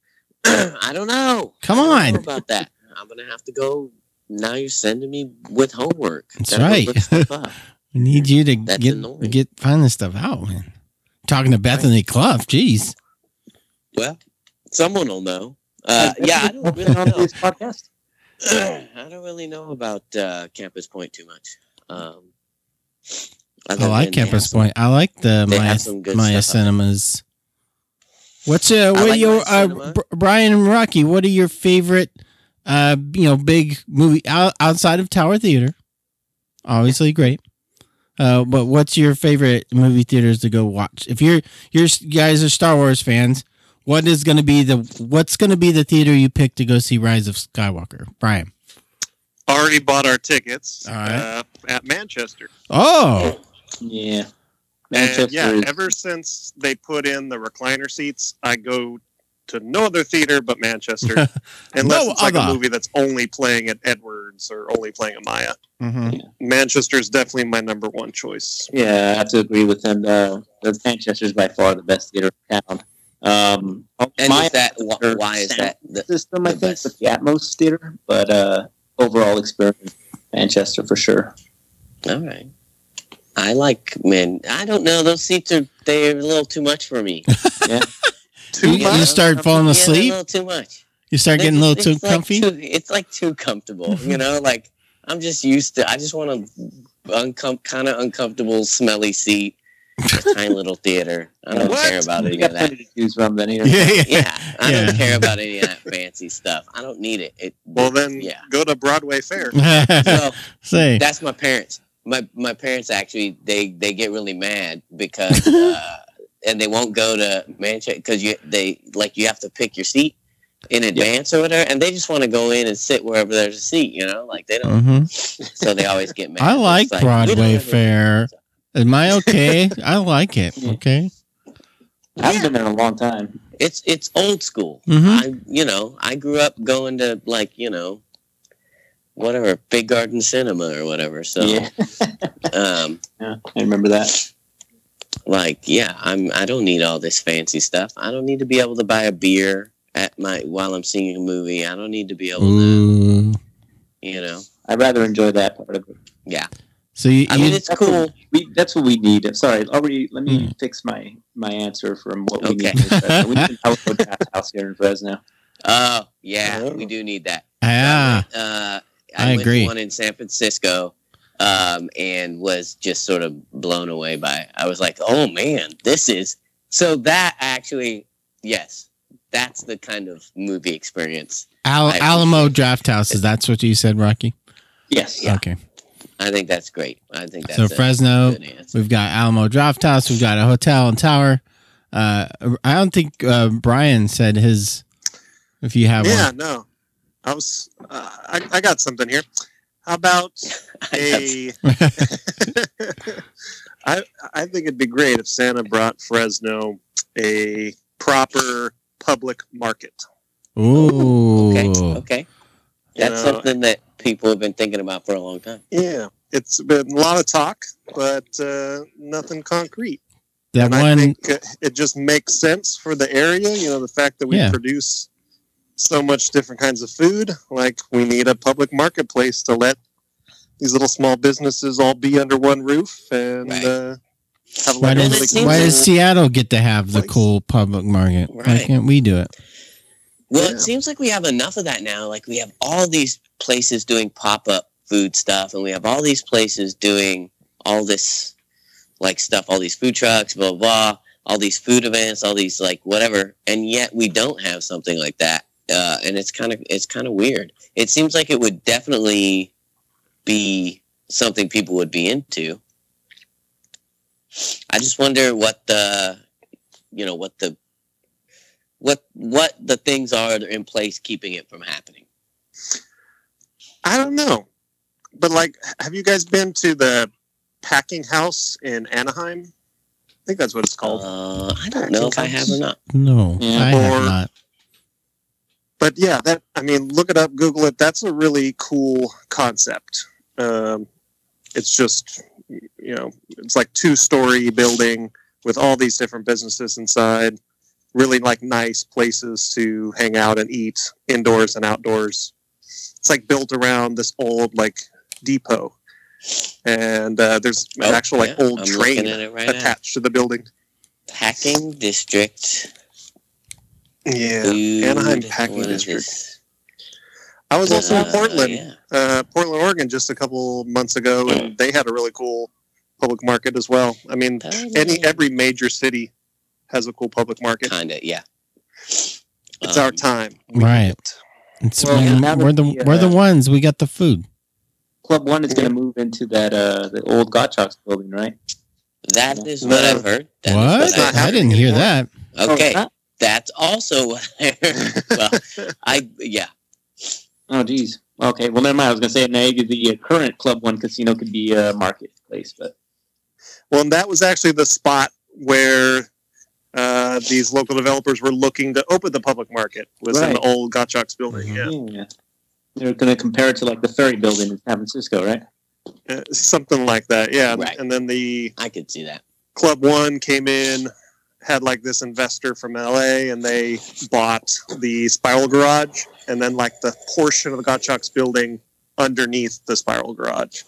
Speaker 1: I don't know.
Speaker 2: Come
Speaker 1: I don't
Speaker 2: on.
Speaker 1: know about that. I'm gonna have to go. Now you're sending me with homework.
Speaker 2: That's
Speaker 1: Gotta go
Speaker 2: right.
Speaker 1: look stuff up.
Speaker 2: We need you to
Speaker 1: That's
Speaker 2: get
Speaker 1: annoying.
Speaker 2: get find this stuff out, man. Talking to Bethany Clough, jeez.
Speaker 1: Well, someone will know. Uh, yeah, I don't really
Speaker 3: on
Speaker 1: know.
Speaker 3: this podcast.
Speaker 1: I don't really know about uh, Campus Point too much. Um,
Speaker 2: I
Speaker 1: other
Speaker 2: like
Speaker 1: than they have
Speaker 2: Campus
Speaker 1: some-
Speaker 2: Point. I like the
Speaker 1: they
Speaker 2: Maya,
Speaker 1: have some good
Speaker 2: Maya
Speaker 1: stuff out there.
Speaker 2: Cinemas. What's uh, what are
Speaker 1: like
Speaker 2: your
Speaker 1: Maya
Speaker 2: uh,
Speaker 1: Cinema.
Speaker 2: Br- Brian and Rocky? What are your favorite, uh, you know, big movie out, outside of Tower Theater? Obviously, great. Uh, but what's your favorite movie theaters to go watch? If you're you're you guys are Star Wars fans, what is going to be the what's going to be the theater you pick to go see Rise of Skywalker, Brian?
Speaker 4: Already bought our tickets
Speaker 2: All right.
Speaker 4: uh, at Manchester.
Speaker 2: Oh,
Speaker 3: Yeah.
Speaker 4: And
Speaker 3: Manchester
Speaker 4: yeah,
Speaker 3: is-
Speaker 4: ever since they put in the recliner seats, I go to no other theater but Manchester, unless
Speaker 2: No
Speaker 4: it's like
Speaker 2: other.
Speaker 4: a movie that's only playing at Edwards or only playing at Maya.
Speaker 2: Mhm.
Speaker 4: Manchester's definitely my number one choice.
Speaker 3: Yeah, I have to agree with them. Uh, the Manchester's by far the best theater in town. Um,
Speaker 1: And
Speaker 3: my
Speaker 1: is that wh- why is that? The,
Speaker 3: system, I
Speaker 1: the
Speaker 3: think,
Speaker 1: best?
Speaker 3: with the Atmos theater, but uh, overall experience, Manchester for sure.
Speaker 1: all right. I like man. I don't know. Those seats are they're a little too much for me.
Speaker 4: Too
Speaker 2: You,
Speaker 4: much.
Speaker 2: you start falling
Speaker 1: Yeah, they're a
Speaker 2: asleep.
Speaker 1: little too much.
Speaker 2: You start getting a little too
Speaker 1: It's like
Speaker 2: comfy.
Speaker 1: too- it's like too comfortable, you know. Like I'm just used to. I just want a uncom- kind of uncomfortable, smelly seat, a tiny little theater. I don't
Speaker 4: What?
Speaker 1: care about
Speaker 3: You
Speaker 1: any
Speaker 3: got
Speaker 1: of that.
Speaker 3: plenty to choose from then here.
Speaker 2: Yeah, yeah.
Speaker 1: Yeah, I
Speaker 2: Yeah.
Speaker 1: don't care about any of that fancy stuff. I don't need it. It
Speaker 4: Well, then
Speaker 1: yeah.
Speaker 4: go to Broadway Fair.
Speaker 1: So
Speaker 2: Say,
Speaker 1: that's my parents. My my parents actually they they get really mad because uh, and they won't go to Manchester because you they like you have to pick your seat in advance or whatever, and they just want to go in and sit wherever there's a seat, you know, like they don't.
Speaker 2: hmm
Speaker 1: So they always get mad.
Speaker 2: I like
Speaker 1: It's like, we don't
Speaker 2: Broadway
Speaker 1: have a-
Speaker 2: Fair. Am I okay? I like it. Okay.
Speaker 3: I haven't been there in a long time.
Speaker 1: It's it's old school.
Speaker 2: Mhm.
Speaker 1: I you know I grew up going to like you know whatever Big Garden Cinema or whatever. So
Speaker 3: Yeah.
Speaker 1: um
Speaker 3: yeah, I remember that.
Speaker 1: like yeah I'm I don't need all this fancy stuff. I don't need to be able to buy a beer at my while I'm seeing a movie. I don't need to be able to
Speaker 2: Ooh.
Speaker 1: you know
Speaker 3: I'd rather enjoy that part of it.
Speaker 1: yeah.
Speaker 2: So you,
Speaker 1: I mean
Speaker 2: you
Speaker 1: it's cool.
Speaker 3: We, that's what we need. Sorry, already. Let me
Speaker 2: Mm.
Speaker 3: fix my my answer from what we
Speaker 1: Okay.
Speaker 3: need. In Fresno. We need an Alamo Draft House here in Fresno.
Speaker 1: Oh yeah,
Speaker 4: Oh.
Speaker 1: we do need that.
Speaker 2: ah,
Speaker 1: Uh,
Speaker 2: I
Speaker 1: went
Speaker 2: agree.
Speaker 1: To one in San Francisco, um, and was just sort of blown away by it. I was like, "Oh man, this is so." That actually, yes, that's the kind of movie experience.
Speaker 2: Al-
Speaker 1: I-
Speaker 2: Alamo Draft Houses. That's what you said, Rocky.
Speaker 3: Yes.
Speaker 1: Yeah.
Speaker 2: Okay.
Speaker 1: I think that's great. I think that's
Speaker 2: So
Speaker 1: a
Speaker 2: Fresno,
Speaker 1: good answer.
Speaker 2: we've got Alamo Draft House. We've got a hotel and tower. Uh, I don't think uh, Brian said his. If you have
Speaker 4: Yeah,
Speaker 2: one,
Speaker 4: no. I was. Uh, I, I got something here. How about a? I I think it'd be great if Santa brought Fresno a proper public market.
Speaker 2: ooh,
Speaker 1: Okay, okay,
Speaker 4: You
Speaker 1: that's
Speaker 4: know,
Speaker 1: something that people have been thinking about for a long time.
Speaker 4: Yeah, it's been a lot of talk, but uh, nothing concrete.
Speaker 2: that
Speaker 4: and I
Speaker 2: one.
Speaker 4: think uh, it just makes sense for the area. You know, the fact that we
Speaker 2: Yeah.
Speaker 4: produce so much different kinds of food. Like we need a public marketplace to let these little small businesses all be under one roof and
Speaker 1: Right.
Speaker 4: uh, have
Speaker 2: Why
Speaker 4: like a
Speaker 1: Well,
Speaker 2: does
Speaker 1: it
Speaker 4: really
Speaker 1: seems
Speaker 2: Why
Speaker 1: like-
Speaker 2: does Seattle get to have the
Speaker 4: place.
Speaker 2: cool public market? Why
Speaker 1: Right.
Speaker 2: can't we do it?
Speaker 1: Well,
Speaker 4: Yeah.
Speaker 1: it seems like we have enough of that now. Like we have all these places doing pop up food stuff, and we have all these places doing all this like stuff, all these food trucks, blah blah, blah all these food events, all these like whatever, and yet we don't have something like that. Uh, and it's kind of it's kind of weird. It seems like it would definitely be something people would be into. I just wonder what the, you know, what the, what what the things are that are in place keeping it from happening.
Speaker 4: I don't know, but like, have you guys been to the Packing House in Anaheim? I think that's what it's called.
Speaker 1: Uh, I don't know if I have or not.
Speaker 2: No,
Speaker 3: Yeah.
Speaker 2: I have
Speaker 4: Or-
Speaker 2: not.
Speaker 4: But yeah, that I mean, look it up, Google it. That's a really cool concept. Um, it's just, you know, it's like two-story building with all these different businesses inside. Really like nice places to hang out and eat indoors and outdoors. It's like built around this old like depot, and uh, there's an
Speaker 1: Oh,
Speaker 4: actual like
Speaker 1: yeah,
Speaker 4: old
Speaker 1: I'm
Speaker 4: train
Speaker 1: looking at it right now.
Speaker 4: attached to the building.
Speaker 1: Packing district.
Speaker 4: Yeah,
Speaker 1: Food,
Speaker 4: Anaheim Packing
Speaker 1: what is
Speaker 4: District.
Speaker 1: this?
Speaker 4: I was also in
Speaker 1: Uh,
Speaker 4: Portland,
Speaker 1: yeah.
Speaker 4: uh, Portland, Oregon, just a couple months ago, and they had a really cool public market as well. I mean, any every major city has a cool public market.
Speaker 1: Kind of, yeah.
Speaker 4: It's
Speaker 1: Um,
Speaker 4: our time. We
Speaker 2: Right.
Speaker 4: need it.
Speaker 2: It's,
Speaker 3: Well,
Speaker 2: we're,
Speaker 3: now that
Speaker 2: we're the
Speaker 3: the,
Speaker 2: we're the
Speaker 3: uh,
Speaker 2: ones. We got the food.
Speaker 3: Club One is going to move into that uh, the old Gottschalk's building, right?
Speaker 1: That is
Speaker 4: No.
Speaker 1: what I've heard. That is
Speaker 2: What?
Speaker 4: That's not
Speaker 2: I
Speaker 4: happening
Speaker 2: didn't hear
Speaker 4: anymore.
Speaker 2: that.
Speaker 1: Okay,
Speaker 3: Oh,
Speaker 1: that's also what I heard. Well, I yeah.
Speaker 3: oh, geez. Okay, well, never mind. I was going to say maybe the uh, current Club One casino could be a marketplace, but
Speaker 4: Well, and that was actually the spot where uh, these local developers were looking to open the public market. Was in
Speaker 3: Right.
Speaker 4: the old Gottschalk's building. Yeah,
Speaker 3: yeah, they're going to compare it to like the Ferry Building in San Francisco, right?
Speaker 4: Uh, something like that. Yeah,
Speaker 1: Right.
Speaker 4: and then the
Speaker 1: I could see that.
Speaker 4: Club One came in, had like this investor from L A, and they bought the Spiral Garage, and then like the portion of the Gottschalk's building underneath the Spiral Garage.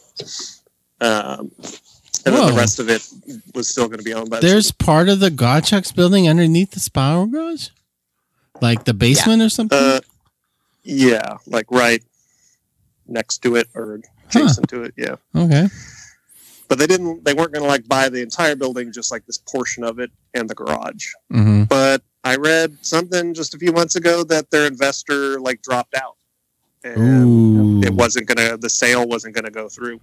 Speaker 4: Um, and then
Speaker 2: Whoa.
Speaker 4: the rest of it was still going to be owned by.
Speaker 2: There's
Speaker 4: the
Speaker 2: part of the Gottschalk's building underneath the Spiral Garage, like the basement or something.
Speaker 4: Uh, yeah, like right next to it or adjacent to it. Yeah,
Speaker 2: Okay.
Speaker 4: but they didn't. They weren't going to like buy the entire building, just like this portion of it and the garage.
Speaker 2: Mm-hmm.
Speaker 4: But I read something just a few months ago that their investor like dropped out, and
Speaker 2: Ooh.
Speaker 4: it wasn't gonna. The sale wasn't gonna go through.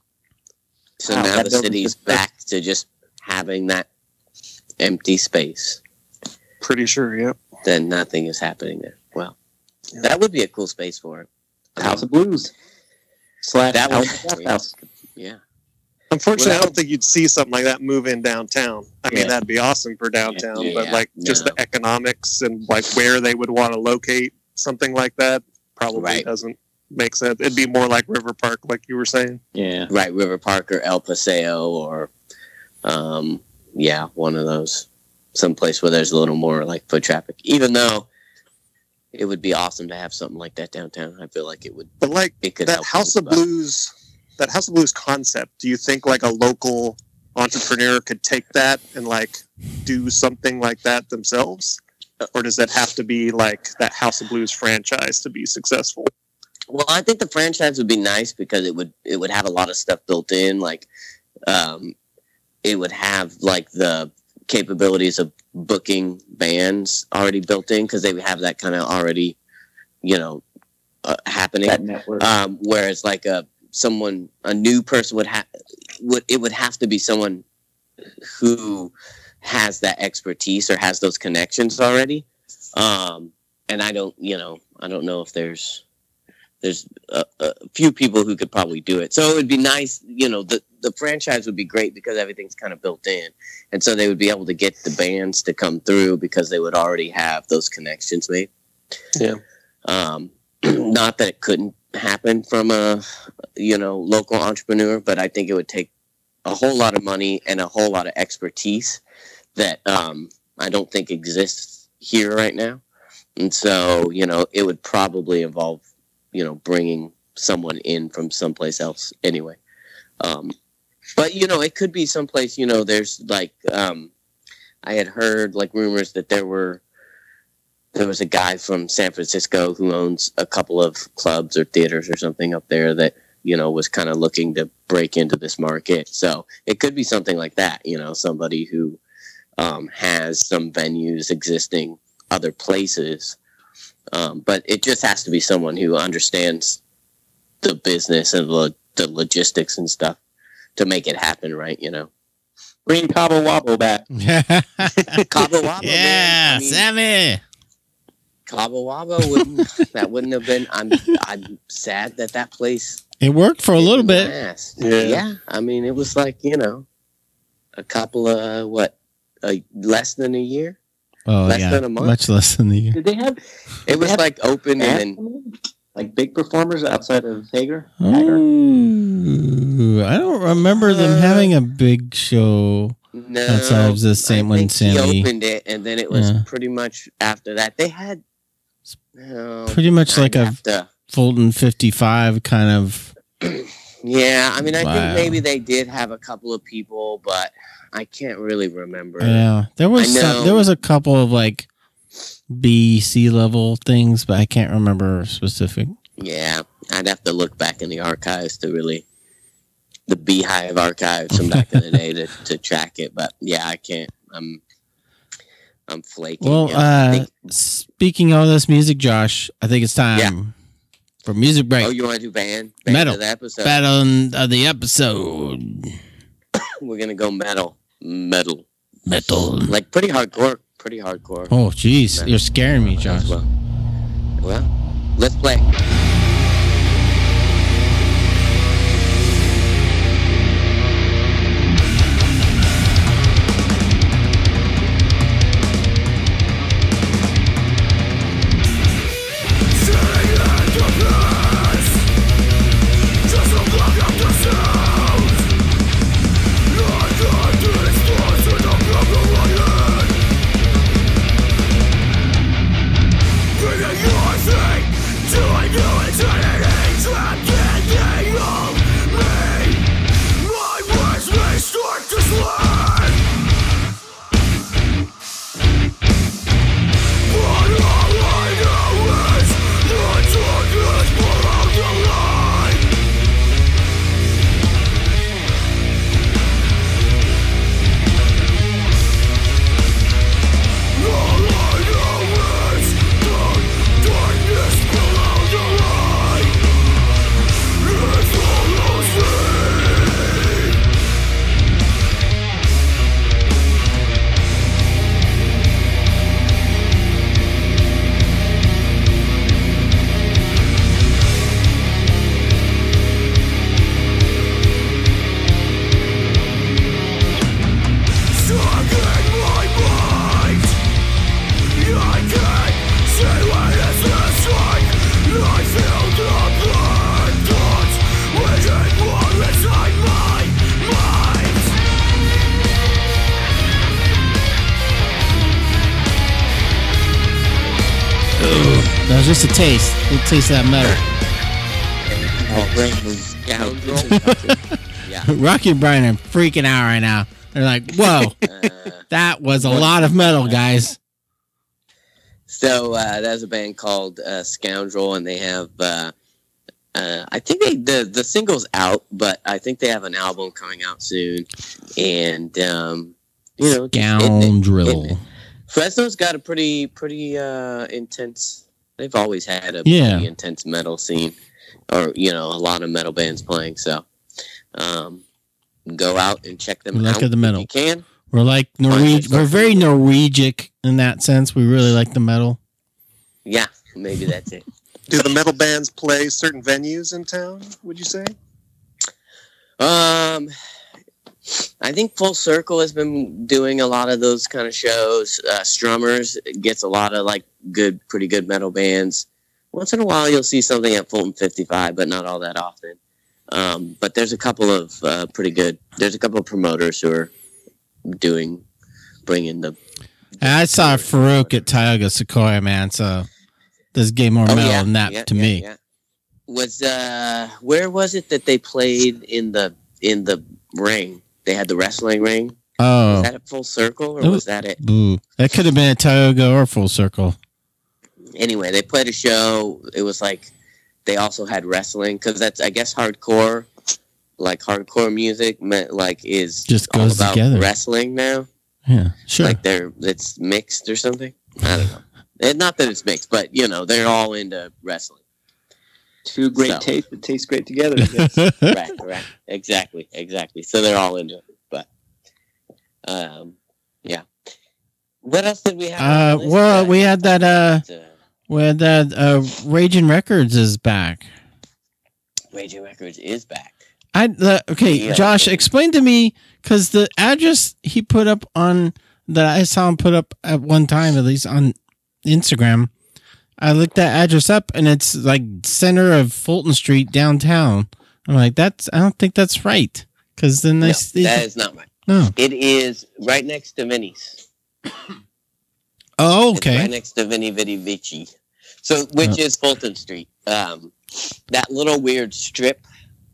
Speaker 1: So
Speaker 3: Wow,
Speaker 1: now
Speaker 3: that
Speaker 1: the
Speaker 3: building's
Speaker 1: city's
Speaker 3: just-
Speaker 1: back to just having that empty space.
Speaker 4: Pretty sure. Yeah.
Speaker 1: Then nothing is happening there. Well,
Speaker 4: Yeah.
Speaker 1: that would be a cool space for it. I mean,
Speaker 3: House of Blues slash
Speaker 1: That
Speaker 3: House
Speaker 1: would-
Speaker 3: of Draft House.
Speaker 1: yeah.
Speaker 4: Unfortunately,
Speaker 1: Well,
Speaker 4: I don't think you'd see something like that move in downtown. I mean,
Speaker 3: Yeah.
Speaker 4: that'd be awesome for downtown,
Speaker 1: Yeah,
Speaker 4: but like just
Speaker 1: no.
Speaker 4: the economics and like where they would want to locate something like that probably
Speaker 1: Right.
Speaker 4: doesn't make sense. It'd be more like River Park, like you were saying.
Speaker 3: Yeah.
Speaker 1: Right, River Park or El Paseo or, um, yeah, one of those. Someplace where there's a little more like foot traffic. Even though it would be awesome to have something like that downtown. I feel like it would.
Speaker 4: But like
Speaker 1: It could
Speaker 4: that
Speaker 1: help
Speaker 4: House
Speaker 1: as
Speaker 4: of
Speaker 1: well.
Speaker 4: Blues, that House of Blues concept. Do you think like a local entrepreneur could take that and like do something like that themselves, or does that have to be like that House of Blues franchise to be successful?
Speaker 1: Well, I think the franchise would be nice because it would it would have a lot of stuff built in. Like, um, it would have like the capabilities of booking bands already built in because they would have that kind of already, you know, uh, happening.
Speaker 3: That network.
Speaker 1: Um, whereas like a someone a new person would have would it would have to be someone who has that expertise or has those connections already. Um, and I don't, you know, I don't know if there's there's a, a few people who could probably do it. So it would be nice, you know, the the franchise would be great because everything's kind of built in, and so they would be able to get the bands to come through because they would already have those connections made.
Speaker 4: Yeah.
Speaker 1: Um, not that it couldn't happen from a you know local entrepreneur, but I think it would take a whole lot of money and a whole lot of expertise that um, I don't think exists here right now. And so, you know, it would probably involve, you know, bringing someone in from someplace else anyway. Um, but, you know, it could be someplace, you know, there's like, um, I had heard like rumors that there were, there was a guy from San Francisco who owns a couple of clubs or theaters or something up there that, you know, was kind of looking to break into this market. So it could be something like that, you know, somebody who um, has some venues existing other places. Um, but it just has to be someone who understands the business and lo- the logistics and stuff to make it happen, right? You know,
Speaker 3: Bring Cabo Wabo back.
Speaker 1: Cabo Wabo,
Speaker 2: yeah,
Speaker 1: man. I mean,
Speaker 2: Sammy.
Speaker 1: Cabo Wabo wouldn't that wouldn't have been. I'm I'm sad that that place
Speaker 2: It worked for a little
Speaker 1: didn't
Speaker 2: bit.
Speaker 1: last.
Speaker 4: Yeah.
Speaker 1: Yeah, I mean, it was like you know, a couple of what, uh, less than a year.
Speaker 2: Oh
Speaker 1: Less
Speaker 2: yeah,
Speaker 1: than a month?
Speaker 2: much less than the year.
Speaker 3: Did they have
Speaker 1: It was
Speaker 3: have
Speaker 1: like open and
Speaker 3: bands
Speaker 1: then
Speaker 3: come in? Like big performers outside of Hager? Hager?
Speaker 2: Ooh, I don't remember them
Speaker 1: Uh,
Speaker 2: having a big show.
Speaker 1: no.
Speaker 2: Outside of the same
Speaker 1: I
Speaker 2: one,
Speaker 1: think
Speaker 2: Sammy.
Speaker 1: He opened it, and then it was
Speaker 2: Yeah.
Speaker 1: pretty much after that. They had no,
Speaker 2: Pretty much like
Speaker 1: I'd
Speaker 2: a
Speaker 1: have to-
Speaker 2: Fulton fifty-five kind of
Speaker 1: Yeah, I mean, I
Speaker 2: Wow.
Speaker 1: think maybe they did have a couple of people, but I can't really remember.
Speaker 2: Yeah, there was
Speaker 1: I
Speaker 2: some,
Speaker 1: know.
Speaker 2: there was a couple of like B, C level things, but I can't remember specific.
Speaker 1: Yeah, I'd have to look back in the archives to really the Beehive archives from back in the day to, to track it. But yeah, I can't. I'm I'm flaking.
Speaker 2: Well,
Speaker 1: yeah. I
Speaker 2: uh,
Speaker 1: think-
Speaker 2: speaking of this music, Josh, I think it's time
Speaker 1: Yeah.
Speaker 2: for music break.
Speaker 1: oh, you want to do band? band
Speaker 2: Metal.
Speaker 1: of the episode?
Speaker 2: Battle of the episode.
Speaker 1: We're gonna go metal, metal,
Speaker 2: Metal.
Speaker 1: like pretty hardcore, pretty hardcore.
Speaker 2: Oh, jeez, you're scaring me, Josh.
Speaker 1: as well. Well, let's play.
Speaker 2: That was just a taste. A taste of that metal.
Speaker 1: Scoundrel. yeah.
Speaker 2: Rocky and Brian are freaking out right now. They're like, whoa,
Speaker 1: Uh,
Speaker 2: that was a lot of metal, guys.
Speaker 1: So uh, there's a band called uh, Scoundrel, and they have. Uh, uh, I think they the the single's out, but I think they have an album coming out soon. And um, you know, just hitting it,
Speaker 2: Scoundrel.
Speaker 1: hitting it. Fresno's got a pretty pretty uh, intense. They've always had a
Speaker 2: Yeah.
Speaker 1: pretty intense metal scene, or you know, a lot of metal bands playing. So um, go out and check them
Speaker 2: We like
Speaker 1: out
Speaker 2: the
Speaker 1: if
Speaker 2: metal.
Speaker 1: you can.
Speaker 2: We're like Norwegian. We're very Norwegic in that sense. We really like the metal.
Speaker 1: Yeah, maybe that's it.
Speaker 4: Do the metal bands play certain venues in town, would you say?
Speaker 1: Um, I think Full Circle has been doing a lot of those kind of shows. Uh, Strummers gets a lot of like good, pretty good metal bands. Once in a while, you'll see something at Fulton fifty-five, but not all that often. Um, but there's a couple of uh, pretty good. There's a couple of promoters who are doing, bringing the.
Speaker 2: I saw Farouk at Tioga Sequoia, man. So this gave more
Speaker 1: Oh,
Speaker 2: metal
Speaker 1: yeah,
Speaker 2: than that
Speaker 1: yeah,
Speaker 2: to
Speaker 1: yeah,
Speaker 2: me.
Speaker 1: yeah. Was uh, where was it that they played in the in the ring? They had the wrestling ring.
Speaker 2: Oh,
Speaker 1: Was that at Full Circle or
Speaker 2: It
Speaker 1: was that it?
Speaker 2: boo. That could have been a Tioga or Full Circle.
Speaker 1: Anyway, they played a show. It was like they also had wrestling because that's I guess hardcore, like hardcore music, me- like is
Speaker 2: Just
Speaker 1: all
Speaker 2: goes
Speaker 1: about
Speaker 2: together.
Speaker 1: wrestling now.
Speaker 2: Yeah, sure.
Speaker 1: Like they're it's mixed or something. I don't know. And not that it's mixed, but you know they're all into wrestling.
Speaker 3: Two great
Speaker 1: So.
Speaker 3: tastes that taste great together. I guess.
Speaker 1: Right, right, exactly, exactly. So they're all into it. But, um, yeah. What else did we have? on
Speaker 2: Uh,
Speaker 1: the list?
Speaker 2: well, we had that. Uh,
Speaker 1: Uh,
Speaker 2: we had that. Uh, Raging Records is back.
Speaker 1: Raging Records is back.
Speaker 2: I the, okay,
Speaker 1: Yeah.
Speaker 2: Josh, explain to me because the address he put up on that I saw him put up at one time, at least on Instagram. I looked that address up and it's like center of Fulton Street downtown. I'm like, that's I don't think that's right because then they
Speaker 1: No,
Speaker 2: s- they-
Speaker 1: that is not right.
Speaker 2: no.
Speaker 1: It is right next to Vinny's.
Speaker 2: Oh,
Speaker 1: It's
Speaker 2: okay.
Speaker 1: right next to Vinny Vidi Vici. So, which
Speaker 2: Oh.
Speaker 1: is Fulton Street. Um, that little weird strip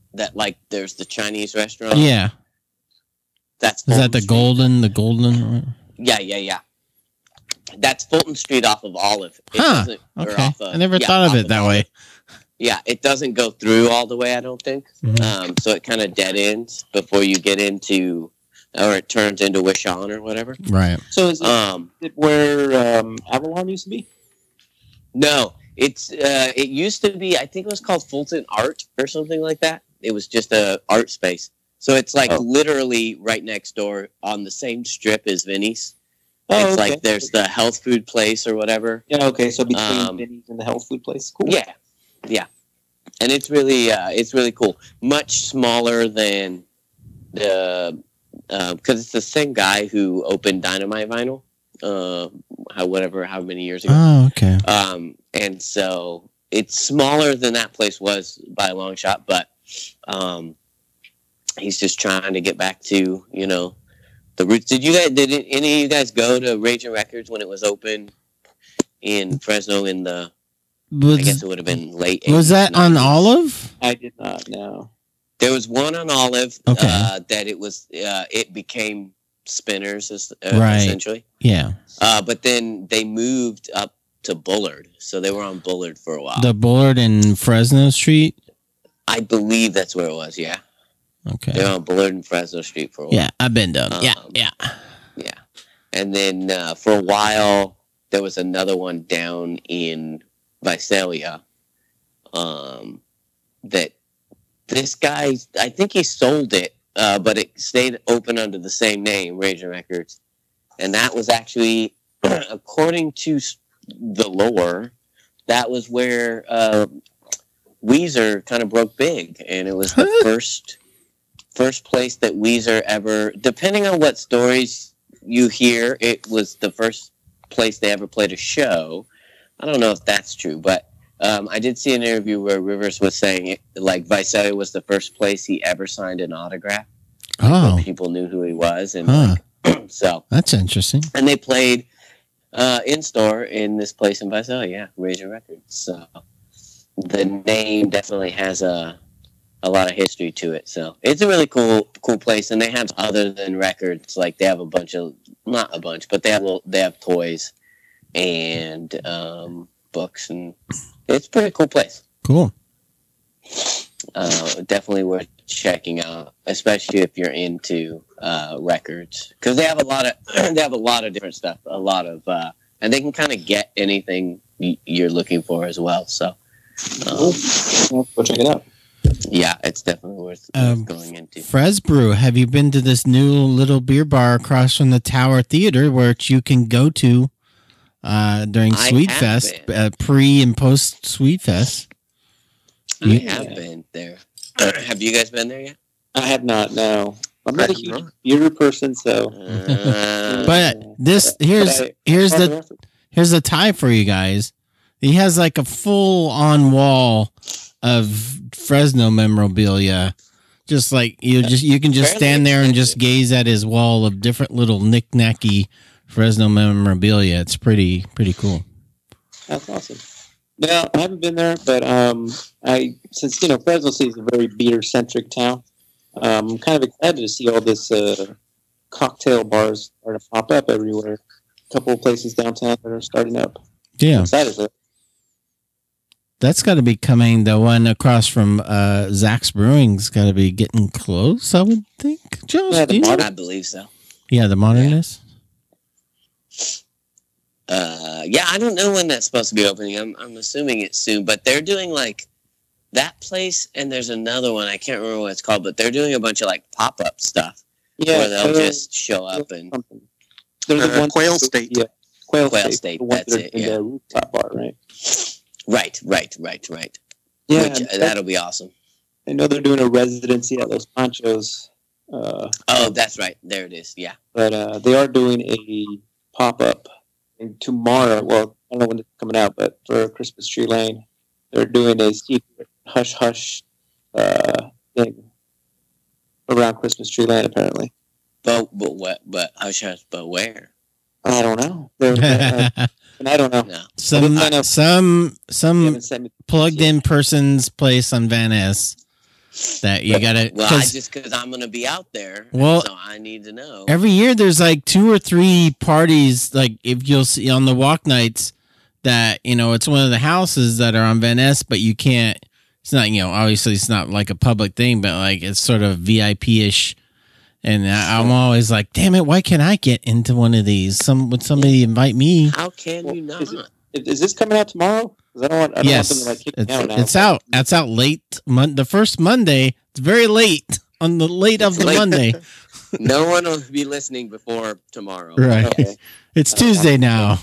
Speaker 1: that like there's the Chinese restaurant.
Speaker 2: Yeah.
Speaker 1: That's
Speaker 2: Is that
Speaker 1: Fulton
Speaker 2: the
Speaker 1: Street.
Speaker 2: golden? The golden?
Speaker 1: Yeah, yeah, yeah. That's Fulton Street off of Olive. It
Speaker 2: Huh.
Speaker 1: doesn't- or
Speaker 2: Okay.
Speaker 1: off of-
Speaker 2: I never
Speaker 1: yeah,
Speaker 2: thought of
Speaker 1: off
Speaker 2: it that way.
Speaker 1: Olive. Yeah, it doesn't go through all the way, I don't think.
Speaker 2: Mhm.
Speaker 1: Um, so it kind of dead ends before you get into, or it turns into Wishon or whatever.
Speaker 2: Right.
Speaker 3: So is it,
Speaker 1: Um,
Speaker 3: it where um, Avalon used to be?
Speaker 1: no, it's uh, it used to be. I think it was called Fulton Art or something like that. It was just a art space. So it's like
Speaker 3: Oh.
Speaker 1: literally right next door on the same strip as Vinny's.
Speaker 3: Oh,
Speaker 1: it's
Speaker 3: okay.
Speaker 1: like there's the health food place or whatever.
Speaker 3: Yeah, okay. So between
Speaker 1: Um,
Speaker 3: Vinny's and the health food place, cool.
Speaker 1: Yeah, yeah, and it's really uh, it's really cool. Much smaller than the because it's the same guy who opened Dynamite Vinyl, uh, how whatever how many years ago.
Speaker 2: Oh, okay.
Speaker 1: Um, and so it's smaller than that place was by a long shot, but um, he's just trying to get back to you know the roots. Did you guys? Did any of you guys go to Raging Records when it was open in Fresno in the? I guess
Speaker 2: Was,
Speaker 1: it would have been late.
Speaker 2: was
Speaker 1: eighties,
Speaker 2: that on
Speaker 1: nineties.
Speaker 2: Olive?
Speaker 3: I did not know.
Speaker 1: There was one on Olive.
Speaker 2: Okay.
Speaker 1: Uh, that it was. Uh, it became Spinners, es- uh,
Speaker 2: Right.
Speaker 1: essentially.
Speaker 2: Yeah.
Speaker 1: Uh, but then they moved up to Bullard, so they were on Bullard for a while.
Speaker 2: The Bullard in Fresno Street.
Speaker 1: I believe that's where it was. Yeah,
Speaker 2: Okay.
Speaker 1: they were on Bullard and Fresno Street for a while.
Speaker 2: Yeah, I've been done. yeah,
Speaker 1: Um,
Speaker 2: yeah.
Speaker 1: Yeah. And then uh, for a while, there was another one down in Visalia um, that this guy, I think he sold it, uh, but it stayed open under the same name, Raging Records. And that was actually, according to s- the lore, that was where uh, Weezer kind of broke big. And it was the
Speaker 2: Huh?
Speaker 1: first first place that Weezer ever, depending on what stories you hear, it was the first place they ever played a show. I don't know if that's true, but um, I did see an interview where Rivers was saying it, like Visalia was the first place he ever signed an autograph.
Speaker 2: Oh,
Speaker 1: When people knew who he was, and
Speaker 2: huh.
Speaker 1: like, so
Speaker 2: That's interesting.
Speaker 1: and they played uh, in store in this place in Visalia, yeah, Raging Records. So the name definitely has a a lot of history to it. So it's a really cool cool place, and they have other than records, like they have a bunch of not a bunch, but they have little, they have toys and um, books, and it's a pretty cool place.
Speaker 2: Cool.
Speaker 1: Uh, definitely worth checking out, especially if you're into uh, records, because they have a lot of they have a lot of different stuff, a lot of, uh, and they can kind of get anything y- you're looking for as well. So, um,
Speaker 3: I'll go check it out.
Speaker 1: yeah, it's definitely worth,
Speaker 2: Um,
Speaker 1: worth going into.
Speaker 2: Fresbrew, have you been to this new little beer bar across from the Tower Theater, which you can go to uh, during
Speaker 1: I
Speaker 2: Sweet
Speaker 1: have
Speaker 2: Fest,
Speaker 1: been.
Speaker 2: uh, pre and post Sweet Fest?
Speaker 1: I
Speaker 2: Yeah.
Speaker 1: have been there. Have you guys been there yet?
Speaker 3: I have not. No, I'm not a
Speaker 4: I have
Speaker 3: huge
Speaker 4: not.
Speaker 3: beer person, so.
Speaker 1: Uh,
Speaker 2: But this here's
Speaker 3: But I-
Speaker 2: here's
Speaker 3: I
Speaker 2: the
Speaker 3: thought
Speaker 2: here's the tie for you guys. He has like a full on wall of Fresno memorabilia. Just like you just you can just
Speaker 1: Fairly
Speaker 2: stand there and just
Speaker 1: expensive.
Speaker 2: gaze at his wall of different little knick-knacky Fresno memorabilia. It's pretty pretty cool.
Speaker 3: That's awesome. No, I haven't been there, but um, I since you know Fresno City is a very beer centric town. Um, I'm kind of excited to see all this uh, cocktail bars starting to pop up everywhere. A couple of places downtown that are starting up. I'm
Speaker 2: Yeah.
Speaker 3: excited for it.
Speaker 2: That's got to be coming. The one across from uh, Zach's Brewing's got to be getting close, I would think. Josh,
Speaker 3: Yeah, the
Speaker 2: do you know?
Speaker 3: modern-
Speaker 1: I believe so.
Speaker 2: Yeah, the modernist.
Speaker 1: Uh, yeah, I don't know when that's supposed to be opening. I'm I'm assuming it's soon, but they're doing like that place, and there's another one I can't remember what it's called, but they're doing a bunch of like pop up stuff
Speaker 3: Yeah,
Speaker 1: where they'll
Speaker 3: uh,
Speaker 1: just show up and
Speaker 3: something. There's
Speaker 4: Uh,
Speaker 3: the one
Speaker 4: Quail State.
Speaker 3: Yeah, Quail,
Speaker 1: Quail
Speaker 3: State.
Speaker 1: State,
Speaker 3: The one
Speaker 1: that's
Speaker 3: that are
Speaker 1: it,
Speaker 3: in
Speaker 1: yeah.
Speaker 3: the rooftop bar, right?
Speaker 1: right, right, right, right.
Speaker 3: Yeah,
Speaker 1: Which,
Speaker 3: and
Speaker 1: that'll be awesome.
Speaker 3: I know they're doing a residency at Los Panchos, uh,
Speaker 1: Oh, that's right. There it is. Yeah.
Speaker 3: but uh, they are doing a pop up tomorrow. Well, I don't know when it's coming out, but for Christmas Tree Lane, they're doing a secret hush hush uh, thing around Christmas Tree Lane. Apparently,
Speaker 1: But but what? But hush hush. But where?
Speaker 3: I don't know. They're, they're, uh, and I don't know.
Speaker 1: No.
Speaker 2: some
Speaker 3: Well, they kind of-
Speaker 2: some
Speaker 3: They
Speaker 2: some
Speaker 3: haven't sent me.
Speaker 2: plugged in person's place on Van Ness that you gotta.
Speaker 1: Well, I just because I'm gonna be out there.
Speaker 2: Well,
Speaker 1: so I need to know.
Speaker 2: Every year there's like two or three parties. Like if you'll see on the walk nights, that you know it's one of the houses that are on Van Ness, but you can't. It's not you know obviously it's not like a public thing, but like it's sort of V I P ish. And I, I'm always like, damn it, why can't I get into one of these? Some would somebody invite me?
Speaker 1: How can
Speaker 3: Well,
Speaker 1: you not?
Speaker 3: Is, it, is this coming out tomorrow? 'Cause I don't want. I don't
Speaker 2: Yes,
Speaker 3: want them to like kick
Speaker 2: it's,
Speaker 3: me out now.
Speaker 2: it's out. It's out late. Mon- the first Monday. It's very late on the late of the
Speaker 1: Late.
Speaker 2: Monday.
Speaker 1: No one will be listening before tomorrow.
Speaker 2: Right.
Speaker 3: Okay.
Speaker 2: It's
Speaker 3: Uh,
Speaker 2: Tuesday now.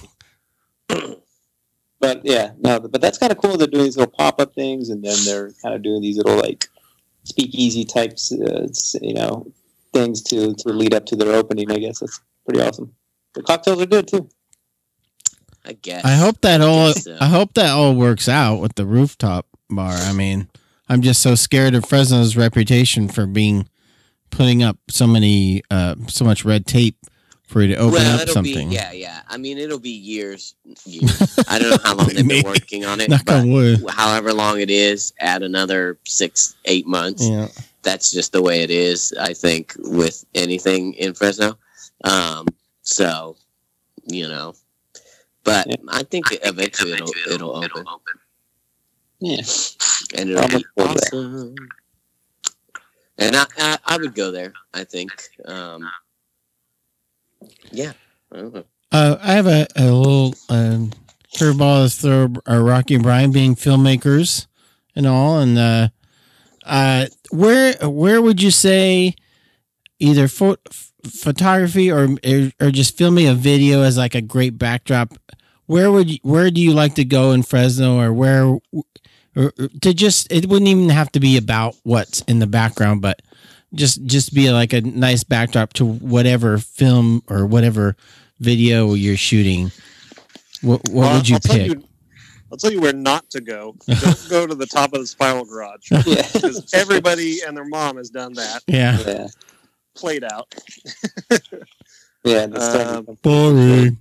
Speaker 3: But yeah, no, but that's kind of cool. They're doing these little pop up things, and then they're kind of doing these little like speakeasy types, uh, you know, things to to lead up to their opening. I guess that's pretty awesome. The cocktails are good too.
Speaker 1: I guess.
Speaker 2: I hope that all.
Speaker 1: guess so.
Speaker 2: I hope that all works out with the rooftop bar. I mean, I'm just so scared of Fresno's reputation for being putting up so many, uh, so much red tape for you to open
Speaker 1: well,
Speaker 2: up
Speaker 1: it'll
Speaker 2: something.
Speaker 1: be yeah, yeah. I mean, it'll be years. years. I don't know how long they've been
Speaker 2: Maybe.
Speaker 1: working on it,
Speaker 2: Knock
Speaker 1: but
Speaker 2: on wood.
Speaker 1: however long it is, add another six, eight months.
Speaker 2: Yeah.
Speaker 1: That's just the way it is. I think with anything in Fresno. Um, so, you know, but
Speaker 3: Yeah.
Speaker 1: I think eventually it'll it'll open,
Speaker 3: Yeah,
Speaker 1: and it'll be
Speaker 3: I'm up for that.
Speaker 1: awesome. And I, I I would go there. I think. Um, yeah. I don't know.
Speaker 2: Uh, I have a, a little um, curveball is throw uh, Rocky and Brian being filmmakers and all, and uh, uh, where where would you say either pho- f- photography or or just filming a video as like a great backdrop? Where would you, where do you like to go in Fresno, or where or, or to just it wouldn't even have to be about what's in the background, but just just be like a nice backdrop to whatever film or whatever video you're shooting. What, what
Speaker 4: Well,
Speaker 2: would you
Speaker 4: I'll tell
Speaker 2: pick?
Speaker 4: you- I'll tell you where not to go. Don't go to the top of the spiral garage
Speaker 3: Yeah,
Speaker 4: because everybody and their mom has done that.
Speaker 2: Yeah,
Speaker 3: yeah,
Speaker 4: Played out.
Speaker 3: yeah. the start-
Speaker 4: Um,
Speaker 2: boring.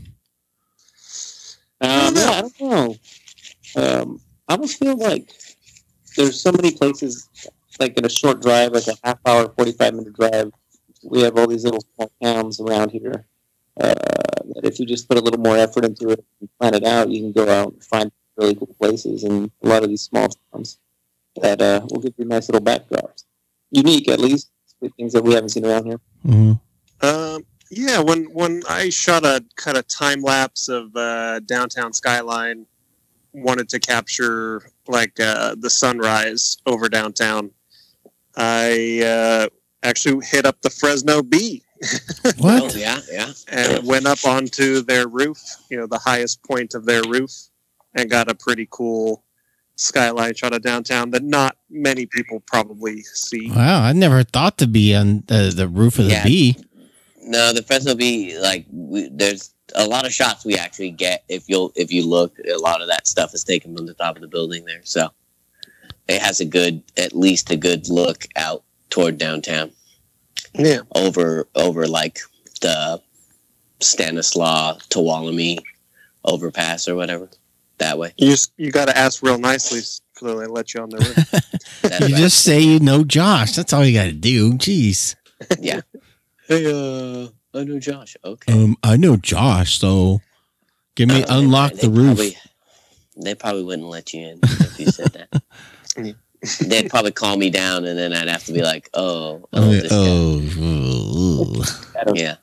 Speaker 3: Um, yeah, I don't know. Um, I almost feel like there's so many places, like in a short drive, like a half hour, forty-five minute drive. We have all these little small towns around here. Uh, that if you just put a little more effort into it and plan it out, you can go out and find really cool places in a lot of these small towns that uh, will give you nice little backdrops. Unique, at least, with things that we haven't seen around here.
Speaker 2: Mm-hmm.
Speaker 4: Um, yeah, when when I shot a kind of time lapse of uh, downtown skyline, wanted to capture like uh, the sunrise over downtown. I uh, actually hit up the Fresno Bee
Speaker 2: What?
Speaker 1: Oh, yeah, yeah.
Speaker 4: and went up onto their roof, you know, the highest point of their roof, and got a pretty cool skyline shot of downtown that not many people probably see.
Speaker 2: Wow, I never thought to be on the, the roof of the
Speaker 1: Yeah.
Speaker 2: bee.
Speaker 1: No, the Fresno Bee, like, we, there's a lot of shots we actually get. If you'll, if you look, a lot of that stuff is taken from the top of the building there. So it has a good, at least a good look out toward downtown,
Speaker 4: Yeah.
Speaker 1: over, over like the Stanislaw Tuolumne overpass or whatever. That way.
Speaker 4: You just, you got to ask real nicely so they let you on their roof.
Speaker 1: That's
Speaker 2: You
Speaker 1: right.
Speaker 2: just say you know Josh. That's all you got to do. Jeez.
Speaker 1: Yeah. Hey, uh, I know Josh. Okay.
Speaker 2: Um, I know Josh, so give me
Speaker 1: Uh,
Speaker 2: unlock
Speaker 1: they
Speaker 2: the roof.
Speaker 1: Probably, they probably wouldn't let you in if you said that.
Speaker 4: Yeah.
Speaker 1: They'd probably call me down, and then I'd have to be like, "Oh, oh,
Speaker 2: Oh,
Speaker 1: this
Speaker 2: oh,
Speaker 1: guy."
Speaker 3: I don't,
Speaker 1: Yeah."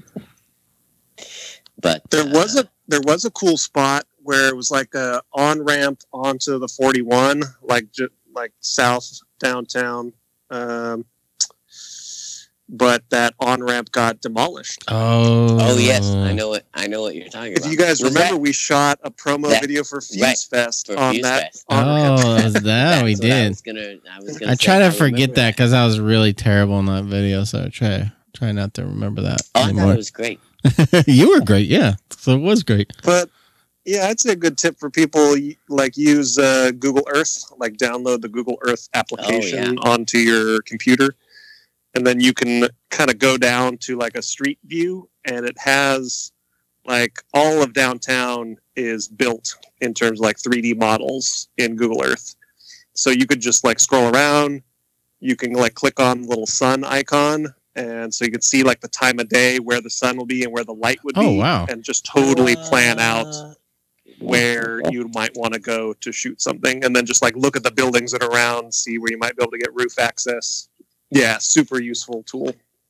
Speaker 1: But
Speaker 4: There
Speaker 1: uh,
Speaker 4: was a there was a cool spot where it was like a on ramp onto the forty-one, like ju- like south downtown. Um, but that on ramp got demolished.
Speaker 2: oh,
Speaker 1: Oh yes, I know what I know what you're talking
Speaker 4: If
Speaker 1: about.
Speaker 4: you guys
Speaker 1: Was
Speaker 4: remember,
Speaker 1: that
Speaker 4: we shot a promo
Speaker 1: that-
Speaker 4: video for Fuse
Speaker 1: right,
Speaker 4: Fest
Speaker 1: for
Speaker 4: on
Speaker 1: Fuse
Speaker 4: that
Speaker 1: Fest.
Speaker 4: on ramp.
Speaker 2: Oh, that,
Speaker 1: That's
Speaker 2: we
Speaker 1: what I
Speaker 2: did.
Speaker 1: was gonna. I was gonna.
Speaker 2: I
Speaker 1: say,
Speaker 2: try to
Speaker 1: remember
Speaker 2: forget that because I was really terrible in that video, so I try try not to remember that
Speaker 1: Oh, I thought
Speaker 2: anymore.
Speaker 1: it was great.
Speaker 2: You were great, yeah. So it was great.
Speaker 4: But yeah, I'd say a good tip for people y- like use uh, Google Earth, like download the Google Earth application onto your computer, and then you can kind of go down to like a street view, and it has like all of downtown is built in terms of like three D models in Google Earth. So you could just like scroll around, you can like click on the little sun icon, and so you can see like the time of day where the sun will be and where the light would
Speaker 2: Oh,
Speaker 4: be,
Speaker 2: wow.
Speaker 4: and just totally plan out
Speaker 1: Uh,
Speaker 4: where you might want to go to shoot something, and then just like look at the buildings that are around, see where you might be able to get roof access. Yeah, super useful tool.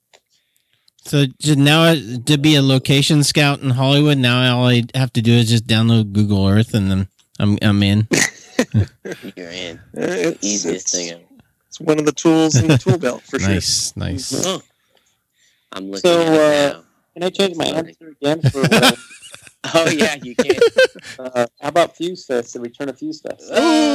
Speaker 2: So just now uh, to be a location scout in Hollywood, now all I have to do is just download Google Earth, and then I'm I'm in.
Speaker 1: You're in.
Speaker 4: Uh, It's,
Speaker 1: Easiest
Speaker 4: it's,
Speaker 1: thing ever.
Speaker 4: it's one of the tools in the tool belt for sure.
Speaker 2: Nice, nice.
Speaker 1: Oh, I'm looking
Speaker 3: So,
Speaker 1: at it
Speaker 3: uh,
Speaker 1: now.
Speaker 3: Can I change my
Speaker 1: Loading.
Speaker 3: answer again? For what I-
Speaker 1: Oh yeah, you can.
Speaker 3: uh, how about Fuse Fest? The return of Fuse Fest.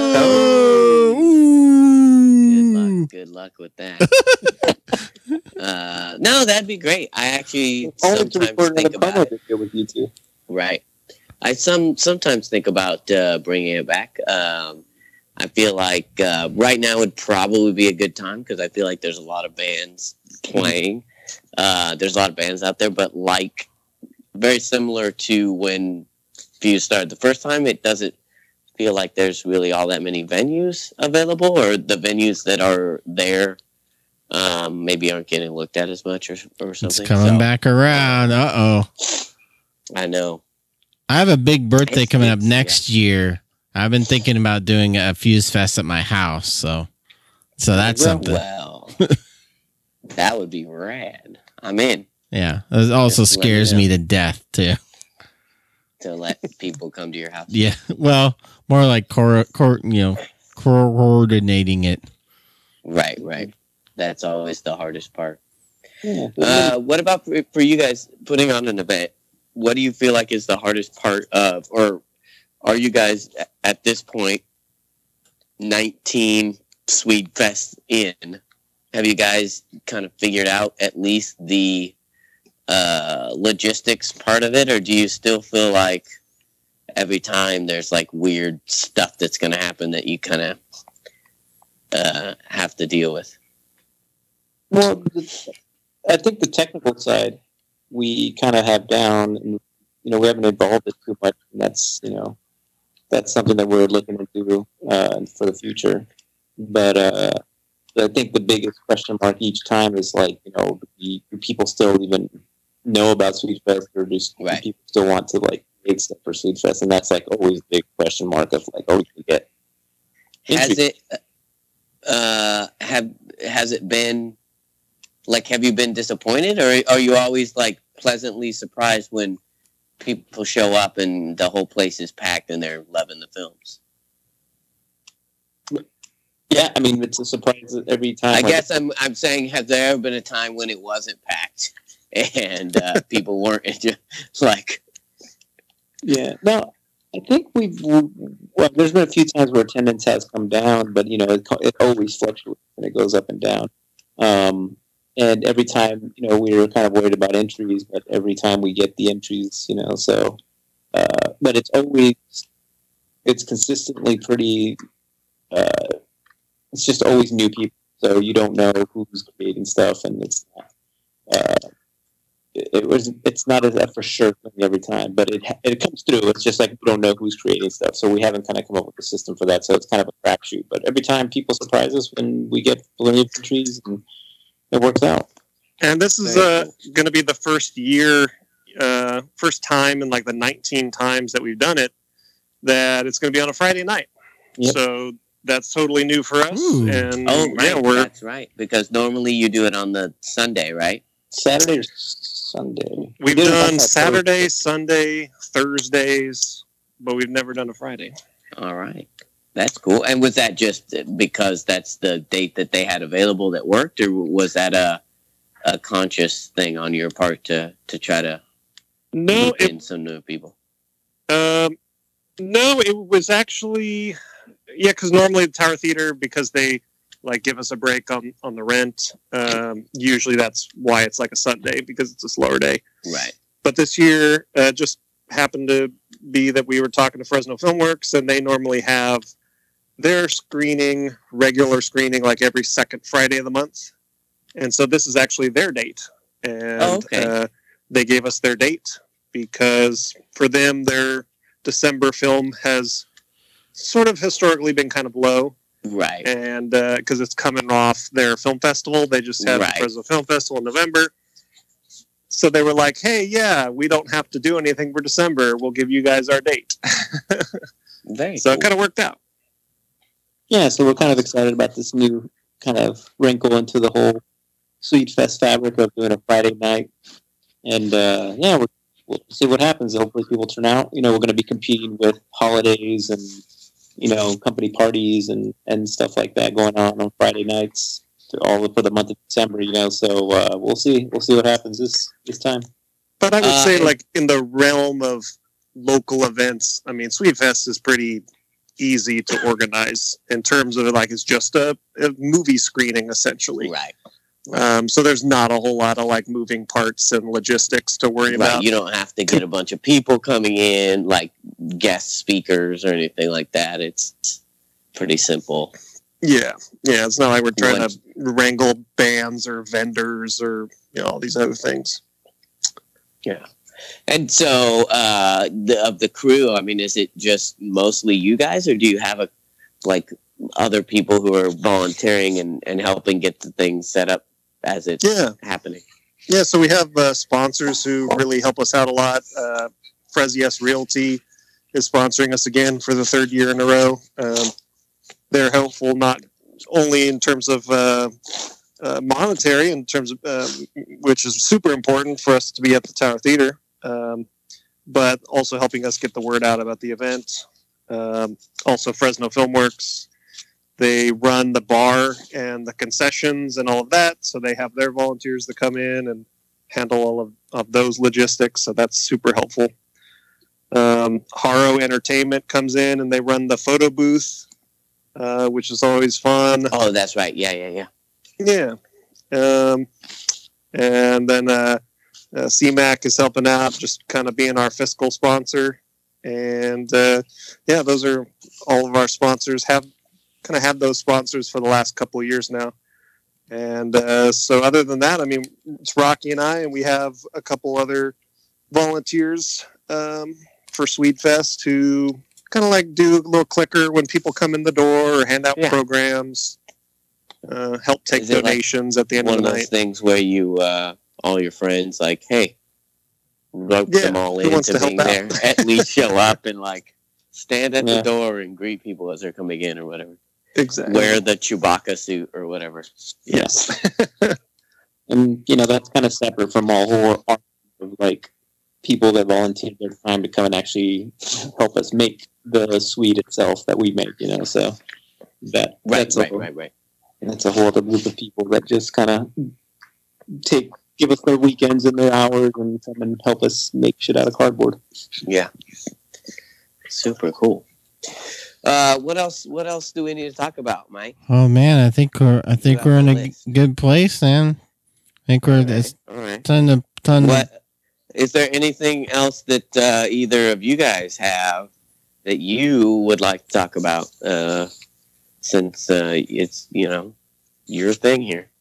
Speaker 1: Oh, good luck. Good luck with that. uh, no, that'd be great. I actually
Speaker 3: Only to
Speaker 1: sometimes
Speaker 3: record
Speaker 1: think
Speaker 3: another
Speaker 1: about
Speaker 3: promo
Speaker 1: it.
Speaker 3: video with you two.
Speaker 1: Right. I some sometimes think about uh, bringing it back. Um, I feel like uh, right now would probably be a good time because I feel like there's a lot of bands playing. Uh, there's a lot of bands out there, but like very similar to when Fuse started the first time, it doesn't feel like there's really all that many venues available, or the venues that are there um, maybe aren't getting looked at as much, or or something.
Speaker 2: It's coming
Speaker 1: So,
Speaker 2: back around. Uh oh.
Speaker 1: I know.
Speaker 2: I have a big birthday
Speaker 1: It's-
Speaker 2: coming up
Speaker 1: it's-
Speaker 2: next year. I've been thinking about doing a Fuse Fest at my house, so so that's
Speaker 3: Well,
Speaker 2: something.
Speaker 1: Well, that would be rad. I'm in
Speaker 2: Yeah, it also
Speaker 1: Just let me
Speaker 2: scares
Speaker 1: know.
Speaker 2: me to death too.
Speaker 1: to let people come to your house.
Speaker 2: Yeah, well, more like cor- cor- you know, coordinating it.
Speaker 1: Right, right. That's always the hardest part.
Speaker 3: Yeah.
Speaker 1: Uh, what about for, for you guys putting on an event? What do you feel like is the hardest part of, or are you guys a- at this point nineteen Swede Fest in? Have you guys kind of figured out at least the uh, logistics part of it, or do you still feel like every time there's like weird stuff that's going to happen that you kind of uh, have to deal with?
Speaker 3: Well, the, I think the technical side we kind of have down, and you know we haven't evolved it too much, and that's you know that's something that we're looking into uh, for the future. But uh, I think the biggest question mark each time is like you know do, we, do people still even know about Sweet Fest, or do
Speaker 1: Right.
Speaker 3: people still want to like make stuff for Sweet Fest? And that's like always a big question mark of like, oh, we can get.
Speaker 1: Has it uh have has it been like, have you been disappointed, or are you always like pleasantly surprised when people show up and the whole place is packed and they're loving the films?
Speaker 3: Yeah, I mean it's a surprise every time.
Speaker 1: I
Speaker 3: Like,
Speaker 1: guess I'm I'm saying, has there ever been a time when it wasn't packed and uh, people weren't into, like?
Speaker 3: Yeah, no, I think we've. Well, there's been a few times where attendance has come down, but you know, it, it always fluctuates and it goes up and down. Um, and every time, you know, we were kind of worried about entries, but every time we get the entries, you know, so. Uh, but it's always, it's consistently pretty. Uh, it's just always new people, so you don't know who's creating stuff, and it's not. Uh, it, it was. It's not a, a for sure thing every time, but it it comes through. It's just like we don't know who's creating stuff, so we haven't kind of come up with a system for that. So it's kind of a crapshoot. But every time people surprise us when we get plenty of entries, and it works out.
Speaker 4: And this is
Speaker 3: Very
Speaker 4: uh, going to be the first year, uh, first time in like the nineteen times that we've done it, that it's going to be on a Friday night.
Speaker 3: Yep.
Speaker 4: So that's totally new for us.
Speaker 2: Ooh.
Speaker 4: And
Speaker 1: Oh, right,
Speaker 4: yeah, we're
Speaker 1: that's right. Because normally you do it on the Sunday, right?
Speaker 3: Saturday or Sunday?
Speaker 4: we've
Speaker 3: We did it
Speaker 4: done
Speaker 3: last time,
Speaker 4: Saturday, Sunday, Thursdays, but we've never done a Friday.
Speaker 1: All right. That's cool. And was that just because that's the date that they had available that worked, or was that a a conscious thing on your part to to try to
Speaker 4: No,
Speaker 1: loop
Speaker 4: it
Speaker 1: in some new people?
Speaker 4: Um, no, it was actually, yeah, because normally the Tower Theater, because they like give us a break on, on the rent, um, usually that's why it's like a Sunday, because it's a slower day.
Speaker 1: Right.
Speaker 4: But this year, uh, just happened to be that we were talking to Fresno Filmworks, and they normally have their screening, regular screening, like every second Friday of the month. And so this is actually their date. And
Speaker 1: Oh, okay.
Speaker 4: uh, they gave us their date because for them, their December film has sort of historically been kind of low.
Speaker 1: Right.
Speaker 4: And because uh, it's coming off their film festival, they just had
Speaker 1: Right.
Speaker 4: the Fresno Film Festival in November. So they were like, "Hey, yeah, we don't have to do anything for December. We'll give you guys our date."
Speaker 1: Very
Speaker 4: so
Speaker 1: cool.
Speaker 4: it kind of worked out.
Speaker 3: Yeah, so we're kind of excited about this new kind of wrinkle into the whole Sweet Fest fabric of doing a Friday night. And uh, yeah, we're, we'll see what happens. Hopefully people turn out. You know, we're going to be competing with holidays and, you know, company parties and, and stuff like that going on on Friday nights to all for the month of December, you know. So uh, we'll see. We'll see what happens this, this time.
Speaker 4: But I would
Speaker 1: Uh,
Speaker 4: say,
Speaker 1: and-
Speaker 4: like, in the realm of local events, I mean, Sweet Fest is pretty easy to organize in terms of, like, it's just a, a movie screening, essentially.
Speaker 1: Right.
Speaker 4: Um, so there's not a whole lot of, like, moving parts and logistics to worry
Speaker 1: Right.
Speaker 4: about.
Speaker 1: You don't have to get a bunch of people coming in, like guest speakers or anything like that. It's pretty simple.
Speaker 4: Yeah. Yeah, it's not like we're trying
Speaker 1: One-
Speaker 4: to wrangle bands or vendors or, you know, all these other things.
Speaker 1: Yeah. And so, uh, the, of the crew, I mean, is it just mostly you guys, or do you have a like other people who are volunteering and, and helping get the things set up as it's
Speaker 4: Yeah.
Speaker 1: happening?
Speaker 4: Yeah, so we have uh, sponsors who really help us out a lot. Uh, Fresies Realty is sponsoring us again for the third year in a row. Um, they're helpful not only in terms of uh, uh, monetary, in terms of uh, which is super important for us to be at the Tower Theater, um, but also helping us get the word out about the event. Um, also, Fresno Filmworks. They run the bar and the concessions and all of that. So they have their volunteers that come in and handle all of, of those logistics. So that's super helpful. Um, Haro Entertainment comes in and they run the photo booth, uh, which is always fun.
Speaker 1: Oh, that's right. Yeah, yeah, yeah.
Speaker 4: Yeah. Um, and then uh, uh, C MAC is helping out, just kind of being our fiscal sponsor. And uh, yeah, those are all of our sponsors. Have kind of had those sponsors for the last couple of years now. And uh, so other than that, I mean, it's Rocky and I, and we have a couple other volunteers um, for Sweet Fest who kind of like do a little clicker when people come in the door or hand out
Speaker 1: Yeah.
Speaker 4: programs, uh, help take
Speaker 1: Is it like
Speaker 4: donations at the end
Speaker 1: One
Speaker 4: of
Speaker 1: of
Speaker 4: the
Speaker 1: those
Speaker 4: night.
Speaker 1: things where you, uh, all your friends, like, hey, rope
Speaker 4: Yeah,
Speaker 1: them all
Speaker 4: who wants
Speaker 1: into
Speaker 4: to help
Speaker 1: being there.
Speaker 4: out?
Speaker 1: At least show up and like stand at
Speaker 3: Yeah.
Speaker 1: the door and greet people as they're coming in or whatever.
Speaker 4: Exactly.
Speaker 1: Wear the Chewbacca suit or whatever.
Speaker 4: Yes.
Speaker 3: And, you know, that's kind of separate from all whole art of, like, people that volunteer their time to come and actually help us make the suite itself that we make, you know, so that
Speaker 1: Right,
Speaker 3: that's
Speaker 1: right,
Speaker 3: a,
Speaker 1: right, right.
Speaker 3: that's a whole other group of people that just kind of take, give us their weekends and their hours and come and help us make shit out of cardboard.
Speaker 1: Yeah. Super cool. Uh, what else? What else do we need to talk about, Mike?
Speaker 2: Oh man, I think we're I think
Speaker 1: got
Speaker 2: we're in
Speaker 1: the
Speaker 2: a
Speaker 1: list?
Speaker 2: g- good place, man. I think we're
Speaker 1: All right.
Speaker 2: it's
Speaker 1: All right.
Speaker 2: ton of ton.
Speaker 1: What is there anything else that uh, either of you guys have that you would like to talk about? Uh, since uh, it's you know your thing here.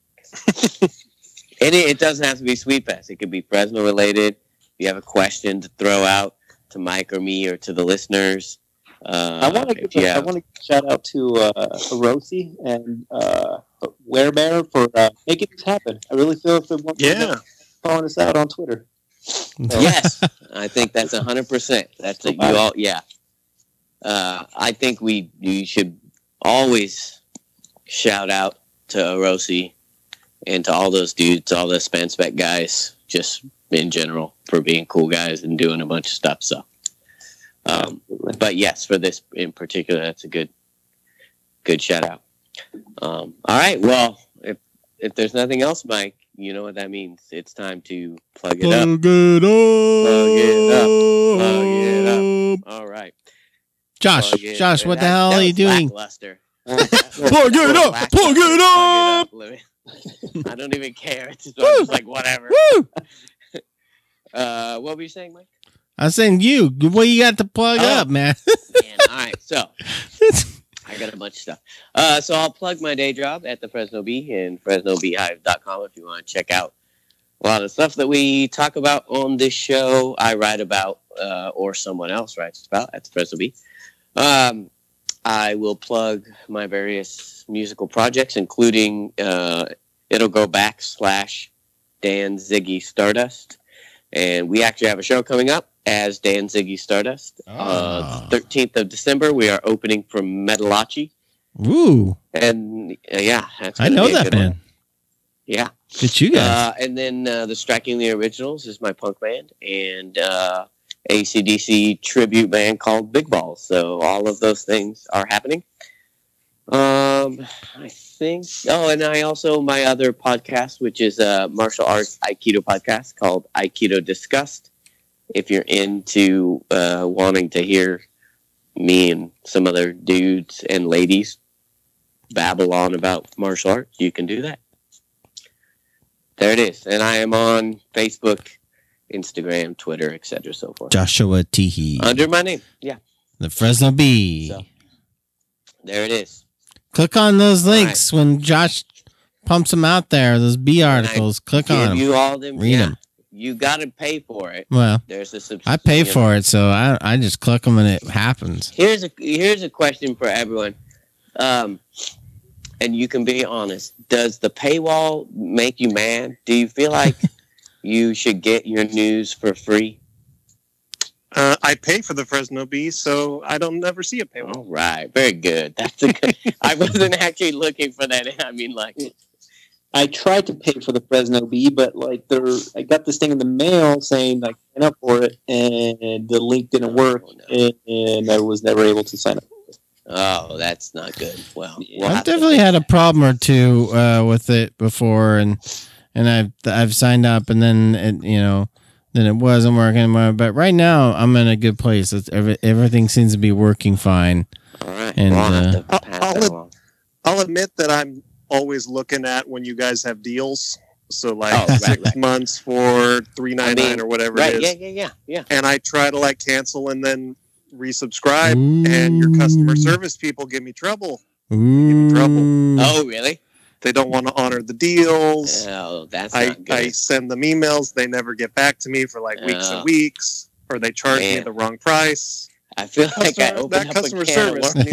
Speaker 1: Any, it doesn't have to be Sweet Fest. It could be Fresno related. If you have a question to throw out to Mike or me or to the listeners, uh,
Speaker 3: I want to
Speaker 1: if
Speaker 3: give
Speaker 1: you
Speaker 3: a, I
Speaker 1: have-
Speaker 3: want to give a shout out to uh, Rosie and uh, Werebear for uh, making this happen. I really feel if they want
Speaker 4: Yeah.
Speaker 3: calling us out on Twitter.
Speaker 1: Yes, I think that's a hundred percent. That's a, you all. Yeah, uh, I think we you should always shout out to Orosi and to all those dudes, all the Span Spec guys, just in general for being cool guys and doing a bunch of stuff. So, um, but yes, for this in particular, that's a good good shout out. Um, all right, well, if if there's nothing else, Mike, you know what that means. It's time to plug it up.
Speaker 2: Plug it up.
Speaker 1: Plug it up. All right.
Speaker 2: Josh,
Speaker 1: Plug it-
Speaker 2: Josh, what the
Speaker 1: that-
Speaker 2: hell
Speaker 1: that
Speaker 2: are you
Speaker 1: was
Speaker 2: doing?
Speaker 1: lackluster.
Speaker 2: Plug it up. Plug it up.
Speaker 1: I don't even care. It's just,
Speaker 2: Woo.
Speaker 1: I'm just like, whatever.
Speaker 2: Woo!
Speaker 1: Uh, what were you saying, Mike?
Speaker 2: I was saying you. What you got to plug
Speaker 1: Oh.
Speaker 2: up, man?
Speaker 1: Man, all right. So I got a bunch of stuff. Uh, so I'll plug my day job at the Fresno Bee and Fresno Beehive dot com if you want to check out a lot of stuff that we talk about on this show. I write about, uh, or someone else writes about at the Fresno Bee. Um, I will plug my various musical projects, including uh, It'll Go Back slash Dan Ziggy Stardust. And we actually have a show coming up as Dan Ziggy Stardust.
Speaker 2: Oh.
Speaker 1: Uh, the thirteenth of December, we are opening from Metalachi.
Speaker 2: Ooh.
Speaker 1: And uh, yeah, that's
Speaker 2: I
Speaker 1: gonna
Speaker 2: know
Speaker 1: be a
Speaker 2: that
Speaker 1: good
Speaker 2: band.
Speaker 1: one. Yeah.
Speaker 2: Good you guys.
Speaker 1: Uh, and then uh, the Striking the Originals is my punk band. And uh, A C D C tribute band called Big Balls. So all of those things are happening. Um, I think. Oh, and I also my other podcast, which is a martial arts Aikido podcast called Aikido Discussed. If you're into uh, wanting to hear me and some other dudes and ladies babble on about martial arts, you can do that. There it is, and I am on Facebook, Instagram, Twitter, et cetera, so forth.
Speaker 2: Joshua Teehee.
Speaker 1: Under my name, yeah.
Speaker 2: The Fresno Bee.
Speaker 1: So, there it is.
Speaker 2: Click on those links right. when Josh pumps them out there. Those B articles. Click on them.
Speaker 1: You all them.
Speaker 2: Read
Speaker 1: yeah.
Speaker 2: them.
Speaker 1: You got to pay for it.
Speaker 2: Well,
Speaker 1: there's a subs-
Speaker 2: I pay for
Speaker 1: know.
Speaker 2: it, so I I just click them and it happens.
Speaker 1: Here's a here's a question for everyone, um, and you can be honest. Does the paywall make you mad? Do you feel like you should get your news for free?
Speaker 4: Uh, I pay for the Fresno Bee, so I don't ever see a paywall.
Speaker 1: All right, very good. That's a good. I wasn't actually looking for that. I mean, like,
Speaker 3: I tried to pay for the Fresno Bee, but like, there, I got this thing in the mail saying like sign up for it, and the link didn't work, oh, no. and, and I was never able to sign up.
Speaker 1: Oh, that's not good. Well, we'll
Speaker 2: I've definitely had a problem or two uh, with it before, and and I've I've signed up, and then it, you know. Then it wasn't working, but right now I'm in a good place. It's every, everything seems to be working fine.
Speaker 1: All right,
Speaker 2: and
Speaker 1: well,
Speaker 2: uh,
Speaker 4: I'll, I'll, I'll admit that I'm always looking at when you guys have deals. So like
Speaker 1: oh, right,
Speaker 4: six
Speaker 1: right.
Speaker 4: months for three ninety nine
Speaker 1: I mean,
Speaker 4: or whatever
Speaker 1: right,
Speaker 4: it is.
Speaker 1: Yeah, yeah, yeah, yeah.
Speaker 4: And I try to like cancel and then resubscribe, Ooh. and your customer service people give me trouble.
Speaker 2: Ooh.
Speaker 4: Give me trouble.
Speaker 1: Oh, really?
Speaker 4: They don't want to honor the deals.
Speaker 1: Oh, that's
Speaker 4: I,
Speaker 1: not good.
Speaker 4: I send them emails. They never get back to me for like weeks
Speaker 1: oh.
Speaker 4: and weeks, or they charge
Speaker 1: Man.
Speaker 4: me the wrong price.
Speaker 1: I feel
Speaker 4: customer,
Speaker 1: like I opened
Speaker 4: that
Speaker 1: up
Speaker 4: customer
Speaker 1: a can
Speaker 4: service.
Speaker 1: Of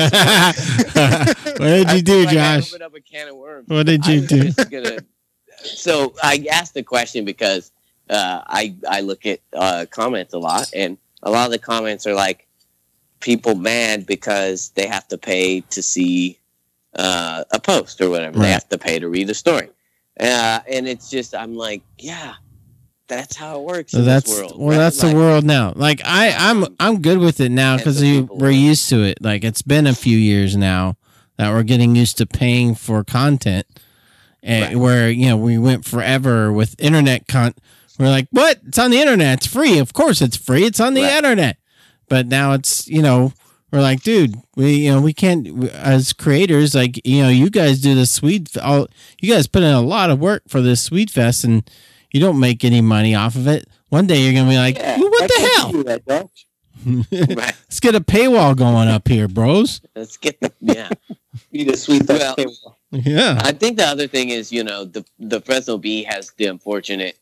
Speaker 1: worms.
Speaker 2: What did you do,
Speaker 1: like
Speaker 2: Josh?
Speaker 1: I opened up a can of worms.
Speaker 2: What did you
Speaker 1: I'm
Speaker 2: do?
Speaker 1: Just gonna, so I asked the question because uh, I I look at uh, comments a lot, and a lot of the comments are like people mad because they have to pay to see uh, a post or whatever.
Speaker 2: Right.
Speaker 1: They have to pay to read a story, uh, and it's just I'm like, yeah, that's how it works
Speaker 2: So
Speaker 1: in
Speaker 2: that's
Speaker 1: this world.
Speaker 2: well,
Speaker 1: right?
Speaker 2: that's
Speaker 1: like,
Speaker 2: the world now. Like I, I'm, I'm good with it now because we're used to it. Like it's been a few years now that we're getting used to paying for content, and
Speaker 1: Right.
Speaker 2: where you know we went forever with internet con. We're like, what? It's on the internet. It's free. Of course, it's free. It's on the
Speaker 1: Right.
Speaker 2: internet. But now it's you know we're like, dude, we you know we can't we, as creators like you know you guys do the Swede. All you guys put in a lot of work for this Swede Fest and. You don't make any money off of it. One day you're gonna be like,
Speaker 3: Yeah,
Speaker 2: well, "What
Speaker 3: why
Speaker 2: the
Speaker 3: can't
Speaker 2: hell?
Speaker 3: you do that, Josh?
Speaker 1: Right.
Speaker 2: Let's get a paywall going up here, bros."
Speaker 1: Let's get the yeah.
Speaker 3: You need a sweet
Speaker 1: Well,
Speaker 3: paywall.
Speaker 2: Yeah,
Speaker 1: I think the other thing is, you know, the the Fresno Bee has the unfortunate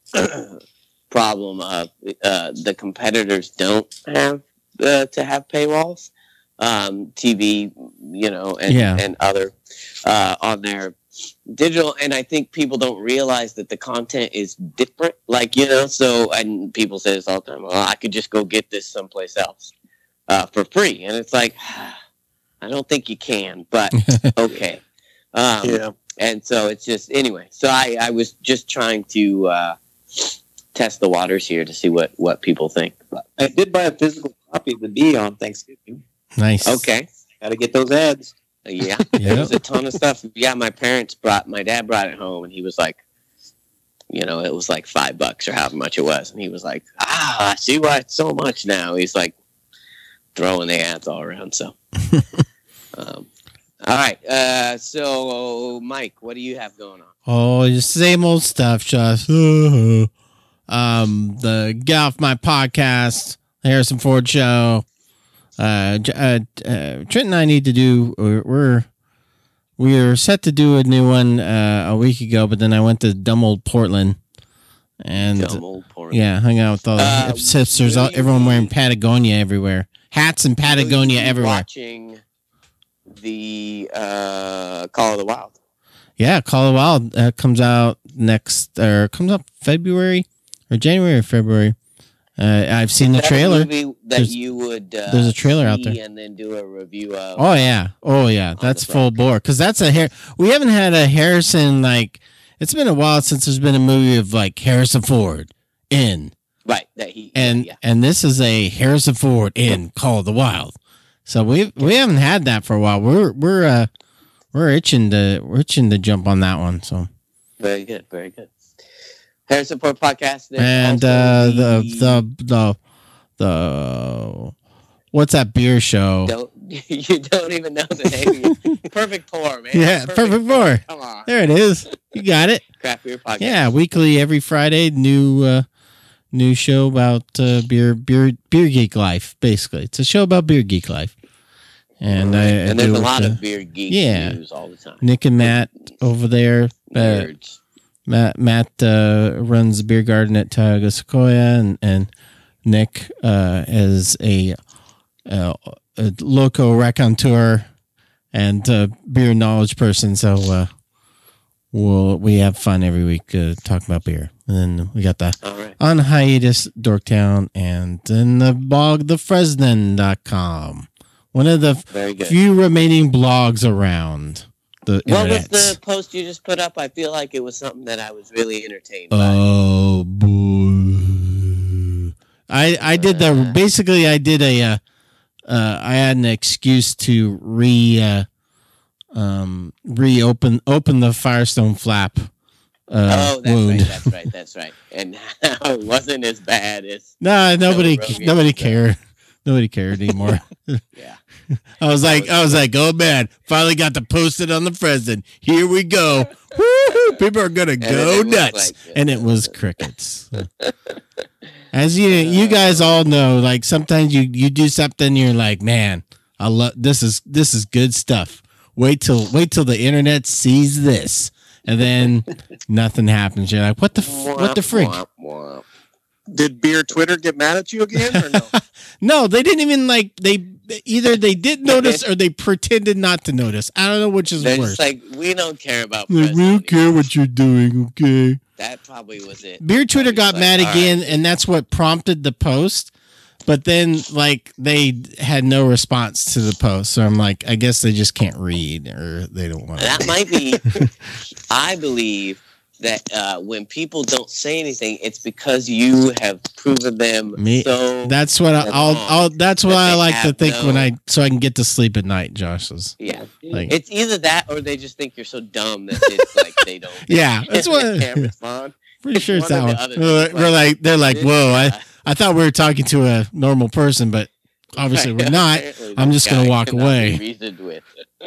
Speaker 1: problem of uh, the competitors don't have uh, to have paywalls, um, T V, you know, and
Speaker 2: Yeah.
Speaker 1: and other uh, on their digital. And I think people don't realize that the content is different. Like you know, so and people say this all the time. Well, I could just go get this someplace else uh, for free, and it's like. I don't think you can, but okay. Um,
Speaker 4: Yeah.
Speaker 1: And so it's just, anyway, so I, I was just trying to uh, test the waters here to see what, what people think. But,
Speaker 3: I did buy a physical copy of the Bee on Thanksgiving.
Speaker 2: nice.
Speaker 1: okay.
Speaker 3: Got to get those ads.
Speaker 1: Yeah.
Speaker 2: Yep.
Speaker 1: There was a ton of stuff. Yeah, my parents brought, my dad brought it home and he was like, you know, it was like five bucks or however much it was. And he was like, ah, I see why it's so much now. He's like throwing the ads all around. So. Um, all right. Uh, so, Mike, what do you have going on?
Speaker 2: Oh, the same old stuff, Josh. um, the Get Off My Podcast, Harrison Ford Show. Uh, J- uh, uh, Trent and I need to do. We're we're, we're set to do a new one uh, a week ago, but then I went to dumb old Portland, and
Speaker 1: Dumb old Portland.
Speaker 2: yeah, hung out with all the
Speaker 1: Uh,
Speaker 2: hipsters.
Speaker 1: will
Speaker 2: All,
Speaker 1: you
Speaker 2: everyone
Speaker 1: be-
Speaker 2: wearing Patagonia everywhere, hats and
Speaker 1: Will you
Speaker 2: Patagonia
Speaker 1: be
Speaker 2: everywhere.
Speaker 1: Watching, the uh, Call of the Wild.
Speaker 2: Yeah, Call of the Wild uh, comes out next, or comes out February or January or February. Uh, I've seen
Speaker 1: Is
Speaker 2: the
Speaker 1: that
Speaker 2: trailer.
Speaker 1: A movie that
Speaker 2: There's-
Speaker 1: you would uh,
Speaker 2: there's a trailer out
Speaker 1: see
Speaker 2: there.
Speaker 1: and then do a review of.
Speaker 2: Oh yeah, oh yeah,
Speaker 1: On
Speaker 2: that's
Speaker 1: the
Speaker 2: full
Speaker 1: front.
Speaker 2: bore because that's a hair. We haven't had a Harrison like. It's been a while since there's been a movie of like Harrison Ford in,
Speaker 1: Right. That he
Speaker 2: and
Speaker 1: yeah,
Speaker 2: and this is a Harrison Ford in Call of the Wild. So we we haven't had that for a while. We're we're uh we're itching to we're itching to jump on that one. So.
Speaker 1: yeah. Very good. Very good. Harrison Ford podcast. There's
Speaker 2: And
Speaker 1: also
Speaker 2: uh, the the the the what's that beer show?
Speaker 1: Don't you don't even know the name? Perfect Pour, man.
Speaker 2: Yeah, Perfect Pour.
Speaker 1: Come on,
Speaker 2: There it is. You got it.
Speaker 1: craft beer podcast.
Speaker 2: Yeah, weekly every Friday, new uh, new show about uh, beer beer beer geek life. Basically, it's a show about beer geek life. And I, I
Speaker 1: and there's
Speaker 2: do
Speaker 1: a
Speaker 2: it,
Speaker 1: lot
Speaker 2: uh,
Speaker 1: of beer geek
Speaker 2: yeah.
Speaker 1: news all the time.
Speaker 2: Nick and Matt over there. Uh,
Speaker 1: Nerds.
Speaker 2: Matt Matt uh, runs the beer garden at Tioga Sequoia, and and Nick uh, is a, uh, a loco raconteur and uh, beer knowledge person. So uh, we'll we have fun every week uh, talking about beer. And then we got the
Speaker 1: All right.
Speaker 2: On Hiatus Dorktown, and then the blog the Fresnen dot com. One of the
Speaker 1: Very good.
Speaker 2: few remaining blogs around the
Speaker 1: What was
Speaker 2: internet.
Speaker 1: the post you just put up? I feel like it was something that I was really entertained by.
Speaker 2: Oh boy! I I did the basically I did a uh, uh I had an excuse to re uh, um reopen open the Firestone flap uh,
Speaker 1: oh, that's
Speaker 2: wound.
Speaker 1: right. That's right. That's right. And how it wasn't as bad as
Speaker 2: Nah, nobody
Speaker 1: Joe Rogan
Speaker 2: nobody
Speaker 1: said.
Speaker 2: cared. Nobody cared anymore.
Speaker 1: yeah.
Speaker 2: I was like I was like, oh man, finally got to post it on the Fresno. Here we go. Woo-hoo, people are gonna
Speaker 1: And
Speaker 2: go
Speaker 1: then it was
Speaker 2: nuts,
Speaker 1: like-
Speaker 2: and it was crickets. As you you guys all know, like sometimes you you do something, you're like, man, I love this is this is good stuff. Wait till wait till the internet sees this, and then nothing happens. You're like, what the f- what the frig?
Speaker 1: Womp, womp.
Speaker 4: Did beer Twitter get mad at you again or no?
Speaker 2: No, they didn't even like they either they did notice or they pretended not to notice. I don't know which is
Speaker 1: They're
Speaker 2: worse.
Speaker 1: just like, we don't care about
Speaker 2: Like,
Speaker 1: Fresno
Speaker 2: we don't
Speaker 1: anymore.
Speaker 2: care what you're doing, okay?
Speaker 1: That probably was it.
Speaker 2: Beer Twitter got
Speaker 1: Like,
Speaker 2: mad
Speaker 1: all
Speaker 2: again,
Speaker 1: right.
Speaker 2: and that's what prompted the post. But then, like, they had no response to the post, so I'm like, I guess they just can't read, or they don't want to.
Speaker 1: That might be. I believe that uh, when people don't say anything, it's because you have proven them
Speaker 2: Me-
Speaker 1: so.
Speaker 2: That's what I, I'll. I'll. That's what
Speaker 1: That
Speaker 2: I
Speaker 1: they
Speaker 2: like to
Speaker 1: have
Speaker 2: think when
Speaker 1: no-
Speaker 2: I, so I can get to sleep at night. Josh says,
Speaker 1: yeah,
Speaker 2: like,
Speaker 1: it's either that or they just think you're so dumb that it's like they don't.
Speaker 2: yeah, that's what.
Speaker 1: they can't respond.
Speaker 2: Pretty sure it's
Speaker 1: one
Speaker 2: that
Speaker 1: or
Speaker 2: one.
Speaker 1: the other.
Speaker 2: We're,
Speaker 1: It's
Speaker 2: we're like, they're like,
Speaker 1: This
Speaker 2: whoa! I,
Speaker 1: guy-
Speaker 2: I thought we were talking to a normal person, but obviously we're not.
Speaker 1: Apparently
Speaker 2: I'm
Speaker 1: this
Speaker 2: just gonna
Speaker 1: guy
Speaker 2: walk
Speaker 1: cannot
Speaker 2: away.
Speaker 1: be reasoned with.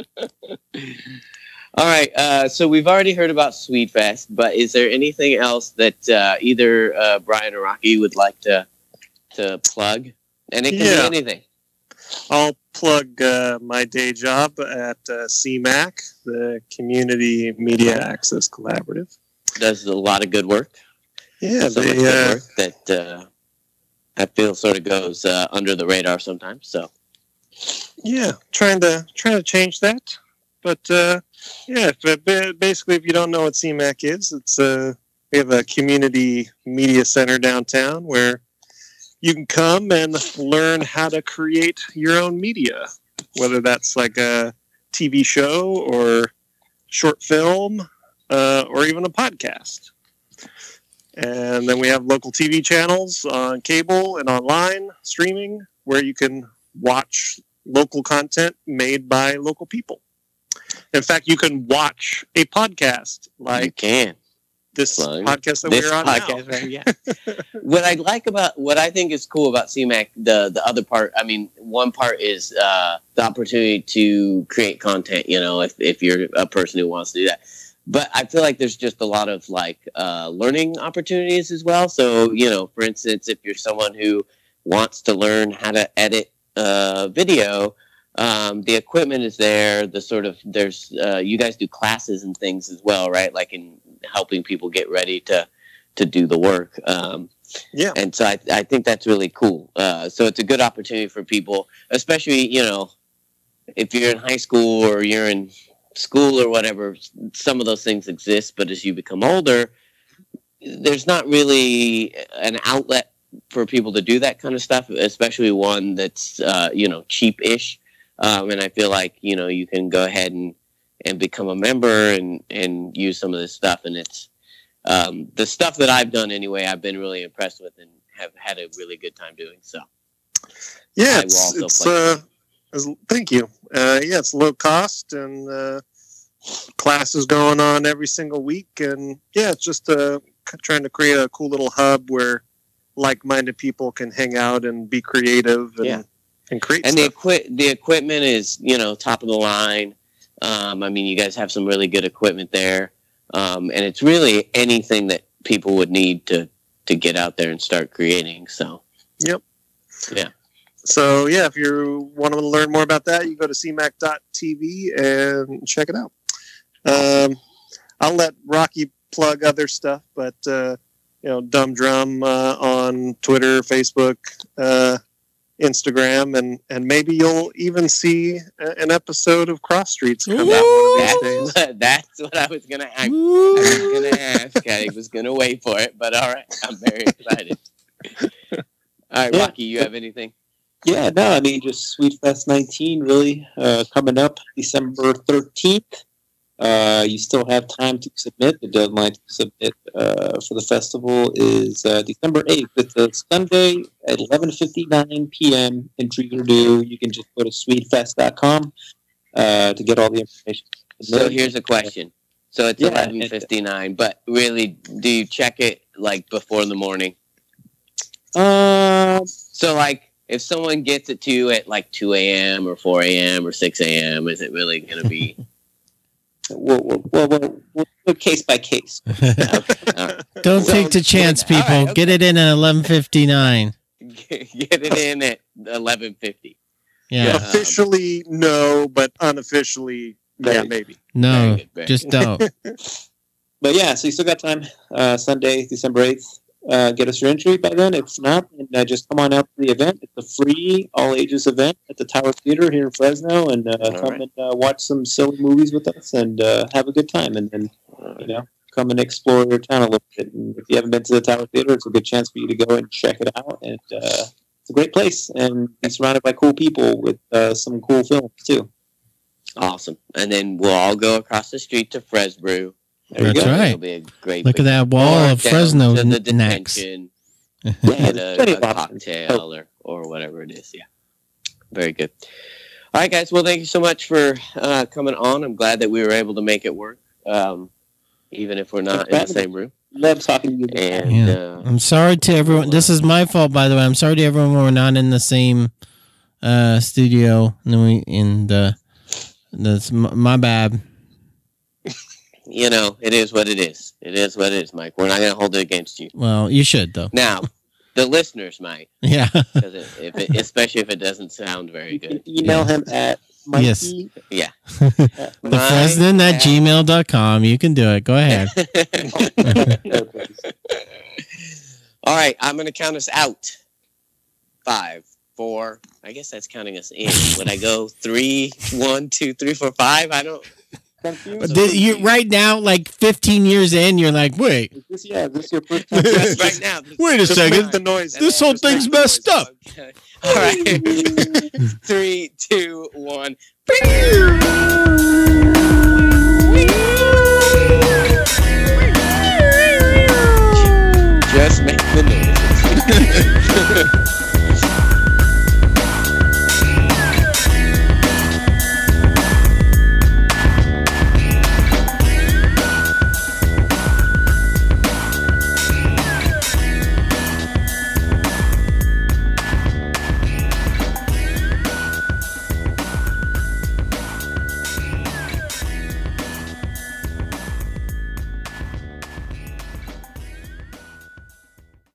Speaker 1: All right, uh, so we've already heard about Sweet Fest, but is there anything else that uh, either uh, Brian or Rocky would like to to plug? And it can
Speaker 4: Yeah.
Speaker 1: be anything.
Speaker 4: I'll plug uh, my day job at uh, C MAC, the Community Media Access Collaborative.
Speaker 1: Does a lot of good work.
Speaker 4: Yeah,
Speaker 1: so much
Speaker 4: they,
Speaker 1: good
Speaker 4: uh,
Speaker 1: work that uh, I feel sort of goes uh, under the radar sometimes. So
Speaker 4: yeah, trying to trying to change that. But uh, yeah, if, uh, ba- basically, if you don't know what C MAC is, it's uh, we have a community media center downtown where you can come and learn how to create your own media, whether that's like a T V show or short film uh, or even a podcast. And then we have local T V channels on cable and online streaming where you can watch local content made by local people. In fact, you can watch a podcast
Speaker 1: you
Speaker 4: like
Speaker 1: can.
Speaker 4: this
Speaker 1: Plug.
Speaker 4: podcast that
Speaker 1: This
Speaker 4: we're on
Speaker 1: podcast,
Speaker 4: now.
Speaker 1: right? Yeah. what I like about what I think is cool about C MAC, the the other part, I mean, one part is uh, the opportunity to create content. You know, if if you're a person who wants to do that. But I feel like there's just a lot of like uh, learning opportunities as well. So, you know, for instance, if you're someone who wants to learn how to edit uh, video, um, the equipment is there. The sort of there's uh, you guys do classes and things as well, right? Like in helping people get ready to to do the work. Um,
Speaker 4: Yeah.
Speaker 1: and so I, I think that's really cool. Uh, so it's a good opportunity for people, especially, you know, if you're in high school or you're in school or whatever, some of those things exist. But as you become older, there's not really an outlet for people to do that kind of stuff, especially one that's, uh, you know, cheap-ish. Um, and I feel like, you know, you can go ahead and, and become a member and, and use some of this stuff. And it's um, the stuff that I've done anyway, I've been really impressed with and have had a really good time doing. So,
Speaker 4: yeah,
Speaker 1: I will
Speaker 4: it's,
Speaker 1: also
Speaker 4: it's
Speaker 1: play.
Speaker 4: uh, as- thank you. Uh, yeah, it's low cost and uh, classes going on every single week. And yeah, it's just uh, c- trying to create a cool little hub where like-minded people can hang out and be creative and,
Speaker 1: Yeah.
Speaker 4: and create
Speaker 1: And the
Speaker 4: stuff.
Speaker 1: equi- the equipment is, you know, top of the line. Um, I mean, you guys have some really good equipment there. Um, and it's really anything that people would need to, to get out there and start creating. So,
Speaker 4: Yep.
Speaker 1: Yeah.
Speaker 4: So, yeah, if you want to learn more about that, you go to c mac dot t v and check it out. Um, I'll let Rocky plug other stuff, but, uh, you know, Dumb Drum uh, on Twitter, Facebook, uh, Instagram, and, and maybe you'll even see a- an episode of Cross Streets come out one of these days.
Speaker 1: that's, that's what I was going to ask. I was going to ask. I was going to wait for it, but all right. I'm very excited. All right,
Speaker 3: Yeah.
Speaker 1: Rocky, you have anything?
Speaker 3: Yeah, no, I mean, just Sweet Fest nineteen really uh, coming up December thirteenth. Uh, you still have time to submit. The deadline to submit uh, for the festival is uh, December eighth. It's a Sunday at eleven fifty-nine p.m. in Treegerdew. You can just go to sweet fest dot com uh, to get all the information.
Speaker 1: So here's a question. So it's
Speaker 3: Yeah,
Speaker 1: eleven fifty-nine, but really, do you check it like before in the morning?
Speaker 3: Uh,
Speaker 1: So like, if someone gets it to you at like two a.m. or four a.m. or six a.m., is it really going to be?
Speaker 3: well, well, well, well, well, well, case by case.
Speaker 1: All right.
Speaker 2: Don't
Speaker 1: So,
Speaker 2: take the chance,
Speaker 1: all right,
Speaker 2: people.
Speaker 1: okay.
Speaker 2: Get it in at eleven fifty-nine.
Speaker 1: Get it in at eleven fifty.
Speaker 2: Yeah.
Speaker 4: Officially, no, but unofficially, yeah,
Speaker 3: Right.
Speaker 4: maybe.
Speaker 2: No,
Speaker 1: Very good, very
Speaker 2: just don't.
Speaker 3: But yeah, so you still got time. Uh, Sunday, December eighth. Uh, get us your entry by then. If not, then, uh, just come on out to the event. It's a free, all ages event at the Tower Theater here in Fresno, and uh,
Speaker 1: All
Speaker 3: come
Speaker 1: right.
Speaker 3: and uh, watch some silly movies with us and uh, have a good time. And then, you know, come and explore your town a little bit. And if you haven't been to the Tower Theater, it's a good chance for you to go and check it out. And uh, it's a great place, and be surrounded by cool people with uh, some cool films too.
Speaker 1: Awesome. And then we'll all go across the street to Fresbrew.
Speaker 3: There you
Speaker 2: That's
Speaker 3: go.
Speaker 2: right.
Speaker 1: It'll be a great.
Speaker 2: Look at
Speaker 1: big
Speaker 2: that wall
Speaker 1: walk
Speaker 2: of
Speaker 1: down
Speaker 2: Fresno
Speaker 1: to the
Speaker 2: necks.
Speaker 1: detention,
Speaker 3: Yeah,
Speaker 1: get
Speaker 3: there's
Speaker 1: a,
Speaker 3: plenty
Speaker 1: a
Speaker 3: of options.
Speaker 1: cocktail or, or whatever it is. Yeah. Very good. All right, guys. Well, thank you so much for uh, coming on. I'm glad that we were able to make it work, um, even if we're not in the same room.
Speaker 3: Love talking to you.
Speaker 1: And
Speaker 2: Yeah.
Speaker 1: uh,
Speaker 2: I'm sorry to everyone. This is my fault, by the way. I'm sorry to everyone we're not in the same uh, studio. And then we and uh, that's m- my bad.
Speaker 1: you know, it is what it is. It is what it is, Mike. We're not going to hold it against you.
Speaker 2: Well, you should though.
Speaker 1: Now, the listeners might,
Speaker 2: Yeah.
Speaker 1: because it, if it, especially if it doesn't sound very
Speaker 3: You can
Speaker 1: good.
Speaker 3: email him at Mikey.
Speaker 2: Yes.
Speaker 1: Yeah.
Speaker 2: The Fresden at gmail dot com. You can do it. Go ahead.
Speaker 1: All right, I'm going to count us out. Five, four. I guess that's counting us in. Would I go three, one, two, three, four, five? I don't.
Speaker 2: But th- you right now, like fifteen years in, you're like, wait,
Speaker 3: Is this, yeah, is this your first time?
Speaker 1: Just right now. this-
Speaker 2: wait a
Speaker 4: Just
Speaker 2: second.
Speaker 4: make the noise.
Speaker 1: That's
Speaker 2: This whole
Speaker 1: just
Speaker 2: thing's
Speaker 1: make the
Speaker 2: messed
Speaker 1: noise.
Speaker 2: up.
Speaker 1: Okay. All right. Three, two, one.